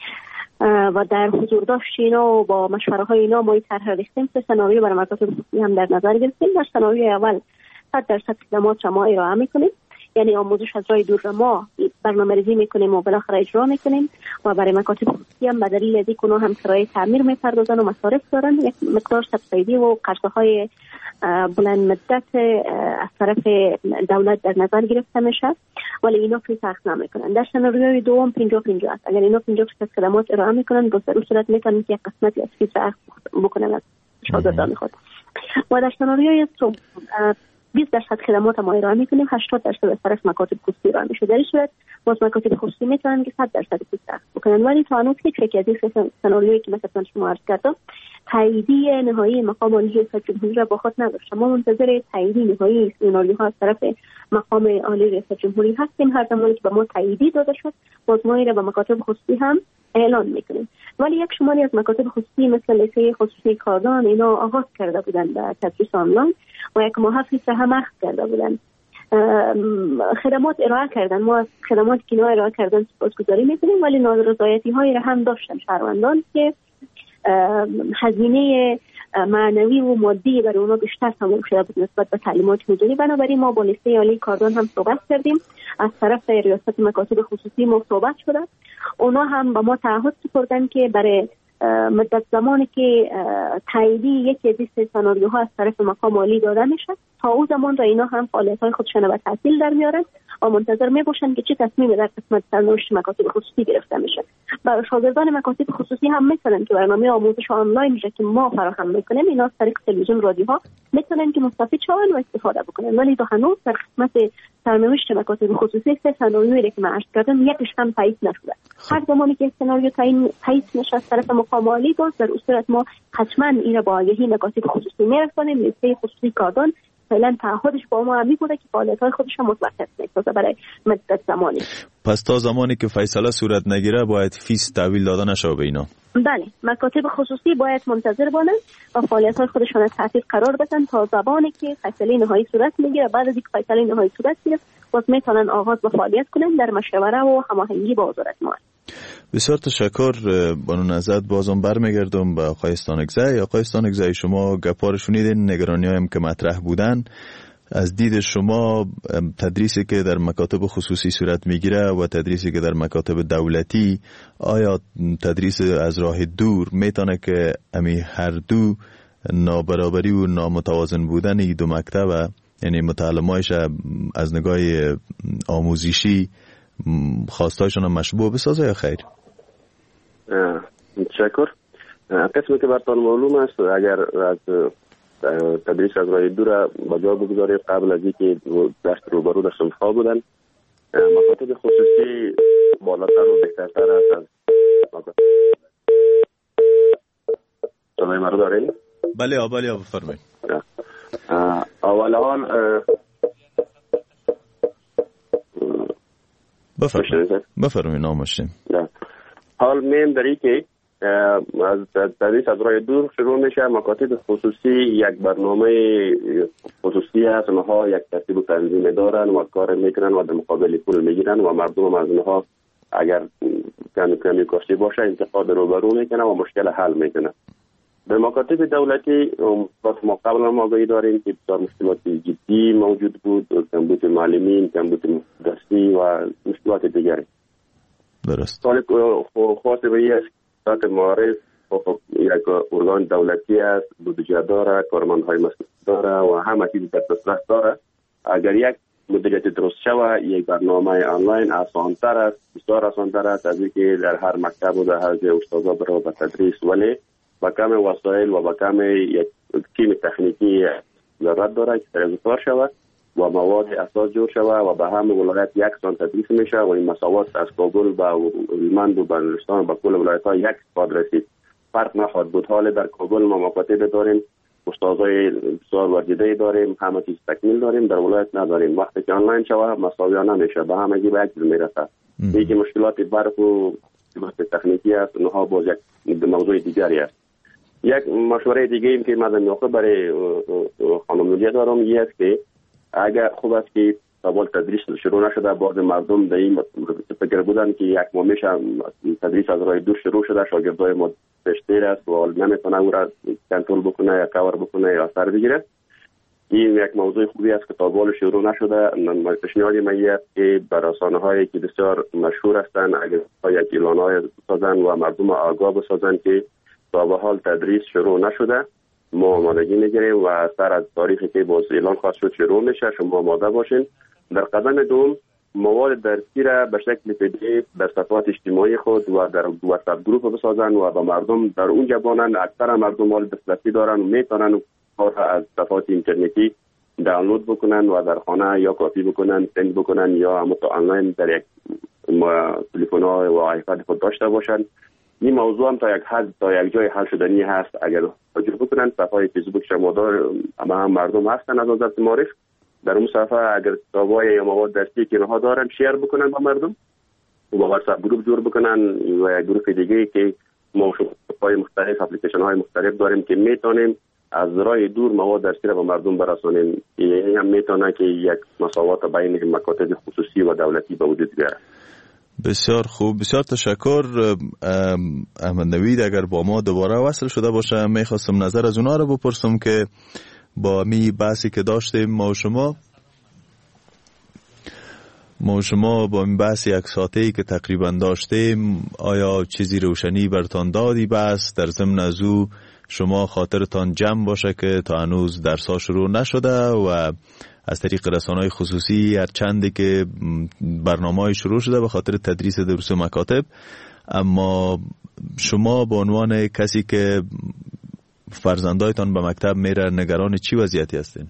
و در حضور داشت اینا و با مشوره های اینا ما این طرح ریختیم. سه سناریو برای مکاتب خصوصی هم در نظر گرفتیم. در سناریوی اول صد درصد خدمات ما ارائه میکنیم، یعنی آموزش از راه دور را ما برنامه‌ریزی میکنیم و بالاخره اجرا میکنیم و برای مکاتب خصوصی هم به دلیل از اینکه هم کرایه تعمیر میپردازن و مصارف دارن یک مقدار سبسیدی و قرضهای بلند مدت از طرف دولت در نظر گرفته میشه، ولی اینا فیس اخذ نمیکنن. در سناریوی دوم پنجاه پنجاه است. اگر اینا پنجاه درصد خدمات ارائه میکنن با در صورت میتونن که یک قسمتی از فیس اخذ بکنن از شاگردان خود. و در سناریوی سوم بیست درصد خدمات ما ارائه میکنیم، هشتاد درصد از طرف مکاتب خصوصی ارائه میشه. در این صورت باز مکاتب خصوصی میتونن که صد درصد فیس اخذ بکنن. ولی تا هنوز هیچ یک از این سناریویی که مثلا شما عرض کردم تاییدی نهایی مقام عالی ریاست جمهوری را با خود نداشت. ما منتظر تاییدی نهایی سناریوها از طرف مقام عالی ریاست جمهوری هستیم. هر زمانی که به ما تاییدی داده شد باز ما را به مکاتب خصوصی هم اعلان میکنیم. ولی یک شماری از مکاتب خصوصی مثل لیسه خصوصی کاردان اینا آغاز کرده بودن در تدریس آنلاین و یک ماه فیس هم اخذ کرده بودن، خدمات ارائه کردن. ما از خدمات که اینا ارائه کردن سپاسگزاری میکنیم، ولی نارضایتی هایی را هم داشتن شهروندان که هزینه معنوی و مادی برای اونا بیشتر تمام شده بود نسبت به تعلیمات حضوری. بنابراین ما با لیسه عالی کاردان هم صحبت کردیم، از طرف ریاست مکاتب خصوصی ما صحبت شده. اونا هم با ما تعهد سپردن که برای مدت زمانی که تاییدی یکی از این سناریوها از طرف مقام عالی داده میشه تا اون زمان را اینا هم فعالیت‌های خودشون به تعطیل در میارن و منتظر میباشن که چه تصمیمی در قسمت سرنوشت مکاتب خصوصی گرفته میشه. برای شاگردان مکاتب خصوصی هم میتونن که برنامه آموزش آنلاین را که ما فراهم میکنیم اینا از طریق تلویزیون رادیوها میتونن که مستفید شون و استفاده بکنن. ولی تا هنوز در قسمت سرنوشت مکاتب خصوصی سه سناریویی که من عرض کردم یکیش هم تایید نشده. هر زمانی که سناریو تایید نشه از طرف مقام عالی باز در صورت ما حتما این را با آگهی مکاتب خصوصی میرسونیم. لیسه خصوصی کاردان فعلا تعهدش با ما همی بوده که فعالیت‌های خودش هم متوقف می‌کنه برای مدت زمانی. پس تا زمانی که فیصله صورت نگیره باید فیس تحویل داده نشه به اینا. بله، مکاتب خصوصی باید منتظر باشن و فعالیت‌های خودشون از تعطیل قرار بدن تا زمانی که فیصله نهایی صورت میگیره. بعد از اینکه فیصله نهایی صورت گرفت باز میتونن آغاز به فعالیت کنن در مشوره و هماهنگی با وزارت ما. بسیار تشکر. بانو نزد بازم برمیگردم به آقای استانکزی. آقای استانکزی شما گپار شنیدین، نگرانی هم که مطرح بودن. از دید شما تدریسی که در مکاتب خصوصی صورت میگیره و تدریسی که در مکاتب دولتی، آیا تدریس از راه دور میتونه که امی هر دو نابرابری و نامتوازن بودن این دو مکتب، یعنی متعلمایش از نگاه آموزشی خواستایشان مشبوه بسازه یا خیر؟ تشکر. قسمی که برتان معلوم است اگر از تدریس از راه دور با جا بگذاریم قبل از اینکه دست روبرو دست انتخاب بودن، مکاتب خصوصی بالاتر و بهترتر است از صدای مرا دارین؟ بله بله بفرمایید. اول حال بفرمایید بفرمایید نامشین. حال میم داری که از تدریس از راه دور شروع میشه. مکاتب خصوصی یک برنامه خصوصی هست، اونها یک ترتیب و تنظیم دارن و کار میکنن و در مقابل پول میگیرن و مردم از اونها اگر کمی کمی کاشتی باشه انتقاد روبرو میکنن و مشکل حل میکنن. در مکاتب دولتی ما قبل هم آگاهی داریم که بسیار مشکلات جدی موجود بود، کمبود معلمین، کمبود دستی و مشکلات دیگری. درست. سوال خاص به این است که معارف یک ارگان دولتی است، بودجه داره، کارمندهای مسئول داره و همه چیز در دسترس داره. اگر یک مدیریت درست شود یک برنامه آنلاین آسان‌تر است، بسیار آسان‌تر است از اینکه در هر مکتب و در هر جای استادا برای به تدریس، ولی با کم وسایل و با کم یک تیم تکنیکی ضرورت داره که طرز کار شود و مواد اساس جور شود و به همه ولایت یک سان تدریس میشه و این مساوات از کابل با هلمند و بلوچستان و با کل ولایت ها یک خواهد رسید. فرق نخواهد بود. حال در کابل ما مکاتب داریم، استادای بسیار ورجیده داریم، همه چیز تکمیل داریم، در ولایت نداریم. وقتی که آنلاین شود مساویانه میشه، به همگی به یک جور میرسه. یکی مشکلات برق و تکنیکی است، اونها باز یک موضوع دیگری است. یک مشوره دیگه ایم که من میخوام برای خانم نوریه دارم این است که اگر خوب است که اول تدریس شروع نشده، بعض مردم در این فکر بودن که یک ماه میشه تدریس از راه دور شروع شده، شاگردای ما پیشتر است و نمیتونه او را کنترل بکنه یا کاور بکنه یا اثر بگیره. این یک موضوع خوبی است که تا اول شروع نشده. پیشنهاد من این است که بر رسانه هایی که بسیار مشهور هستند اگر یک اعلان‌های بسازن و مردم آگاه بسازن که تا به حال تدریس شروع نشده، ما آمادگی میگیریم و سر از تاریخی که باز اعلان خواهد شد شروع میشه، شما آماده باشین. در قدم دوم مواد درسی را به شکل پی دی اف در صفحات اجتماعی خود و در واتساپ گروپ بسازن و به مردم در اونجا بانن. اکثر مردم مال دسترسی دارن و میتونن کار از صفحات اینترنتی دانلود بکنن و در خانه یا کاپی بکنن، سند بکنن یا هم آنلاین در یک تلفن و آیپد خود داشته باشن. این موضوع هم تا یک حد تا یک جای حل شدنی هست. اگر توجه بکنن صفحه فیسبوک شما دار اما هم مردم هستن از وزارت معارف، در اون صفحه اگر کتابای یا مواد درسی که اونها دارن شیر بکنن با مردم و با واتساپ گروپ جور بکنن و یک گروپ دیگه که ما شبکه‌های مختلف اپلیکیشن های مختلف داریم که میتونیم از راه دور مواد درسی را به مردم برسانیم. این هم میتونه که یک مساوات بین مکاتب خصوصی و دولتی به وجود بیاره. بسیار خوب، بسیار تشکر. احمد نوید اگر با ما دوباره وصل شده باشه میخواستم نظر از اونا رو بپرسم که با می بحثی که داشتیم ما و شما ما و شما با این بحث یک ساعته‌ای که تقریبا داشتیم آیا چیزی روشنی برتان دادی؟ بس در ضمن از او شما خاطرتان جمع باشه که تا هنوز درس‌ها شروع نشده و از طریق رسانه‌های خصوصی هر چندی که برنامه‌های شروع شده به خاطر تدریس دروس مکاتب، اما شما به عنوان کسی که فرزندایتان به مکتب میره نگران چی وضعیتی هستین؟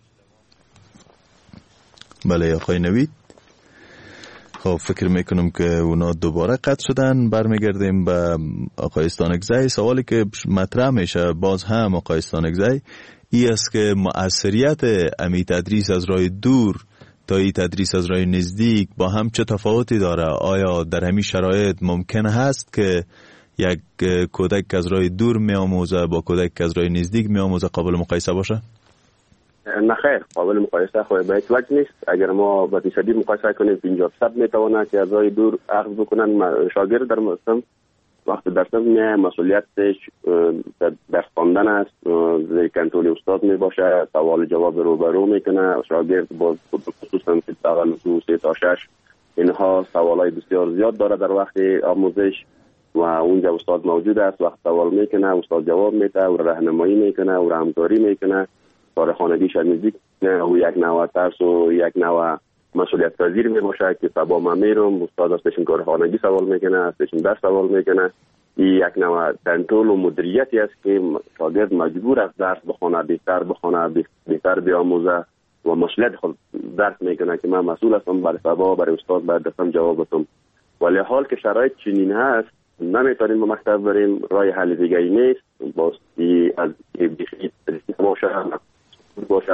بله آقای نوید. خب فکر میکنم که اونا دوباره قطع شدن. برمیگردیم به آقای استانکزی. سوالی که مطرح میشه باز هم آقای استانکزی ای است که مؤثریت امی تدریس از راه دور تا ای تدریس از راه نزدیک با هم چه تفاوتی داره؟ آیا در همین شرایط ممکن هست که یک کودک که از راه دور می آموزه با کودک که از راه نزدیک می آموزه قابل مقایسه باشه؟ نه خیر، قابل مقایسه خود به هیچ وجه نیست. اگر ما با تصدیق مقایسه کنیم پنجاه درصد میتونه که از راه دور اخذ بکنن. شاگرد در مستم وقتی درس میه مسئولیتش درس خواندن است، زیر کنترل استاد می باشه، سوال جواب روبرو میکنه. شاگرد با خصوصا که تقریبا سه تا شش اینها سوالای بسیار زیاد داره در وقت آموزش و اونجا استاد موجود است. وقت سوال میکنه استاد جواب میده و راهنمایی میکنه و همکاری میکنه. کار خانگیش نزدیک نه و یک نوع ترس و یک نوع مسئولیت پذیر می باشه که سبا من میرم استاد ازشون کار خانگی سوال میکنه، ازشون درس سوال میکنه. این یک نوع کنترل و مدیریتی است که شاگرد مجبور است درس بخونه، بهتر بخونه، بهتر بیاموزه و مسئولیت خود درس میکنه که من مسئول هستم برای سبا برای استاد باید دستم جواب بدم. ولی حال که شرایط چنین هست نمیتونیم به مکتب بریم، راه حل دیگه ای نیست. باستی از بیخی باشه باشه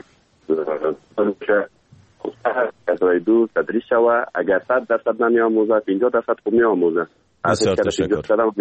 باشه از رای دور تدریس شوه. اگر صد درصد نمی آموزه پنجاه درصد خوب می آموزه. بسیار تشکر.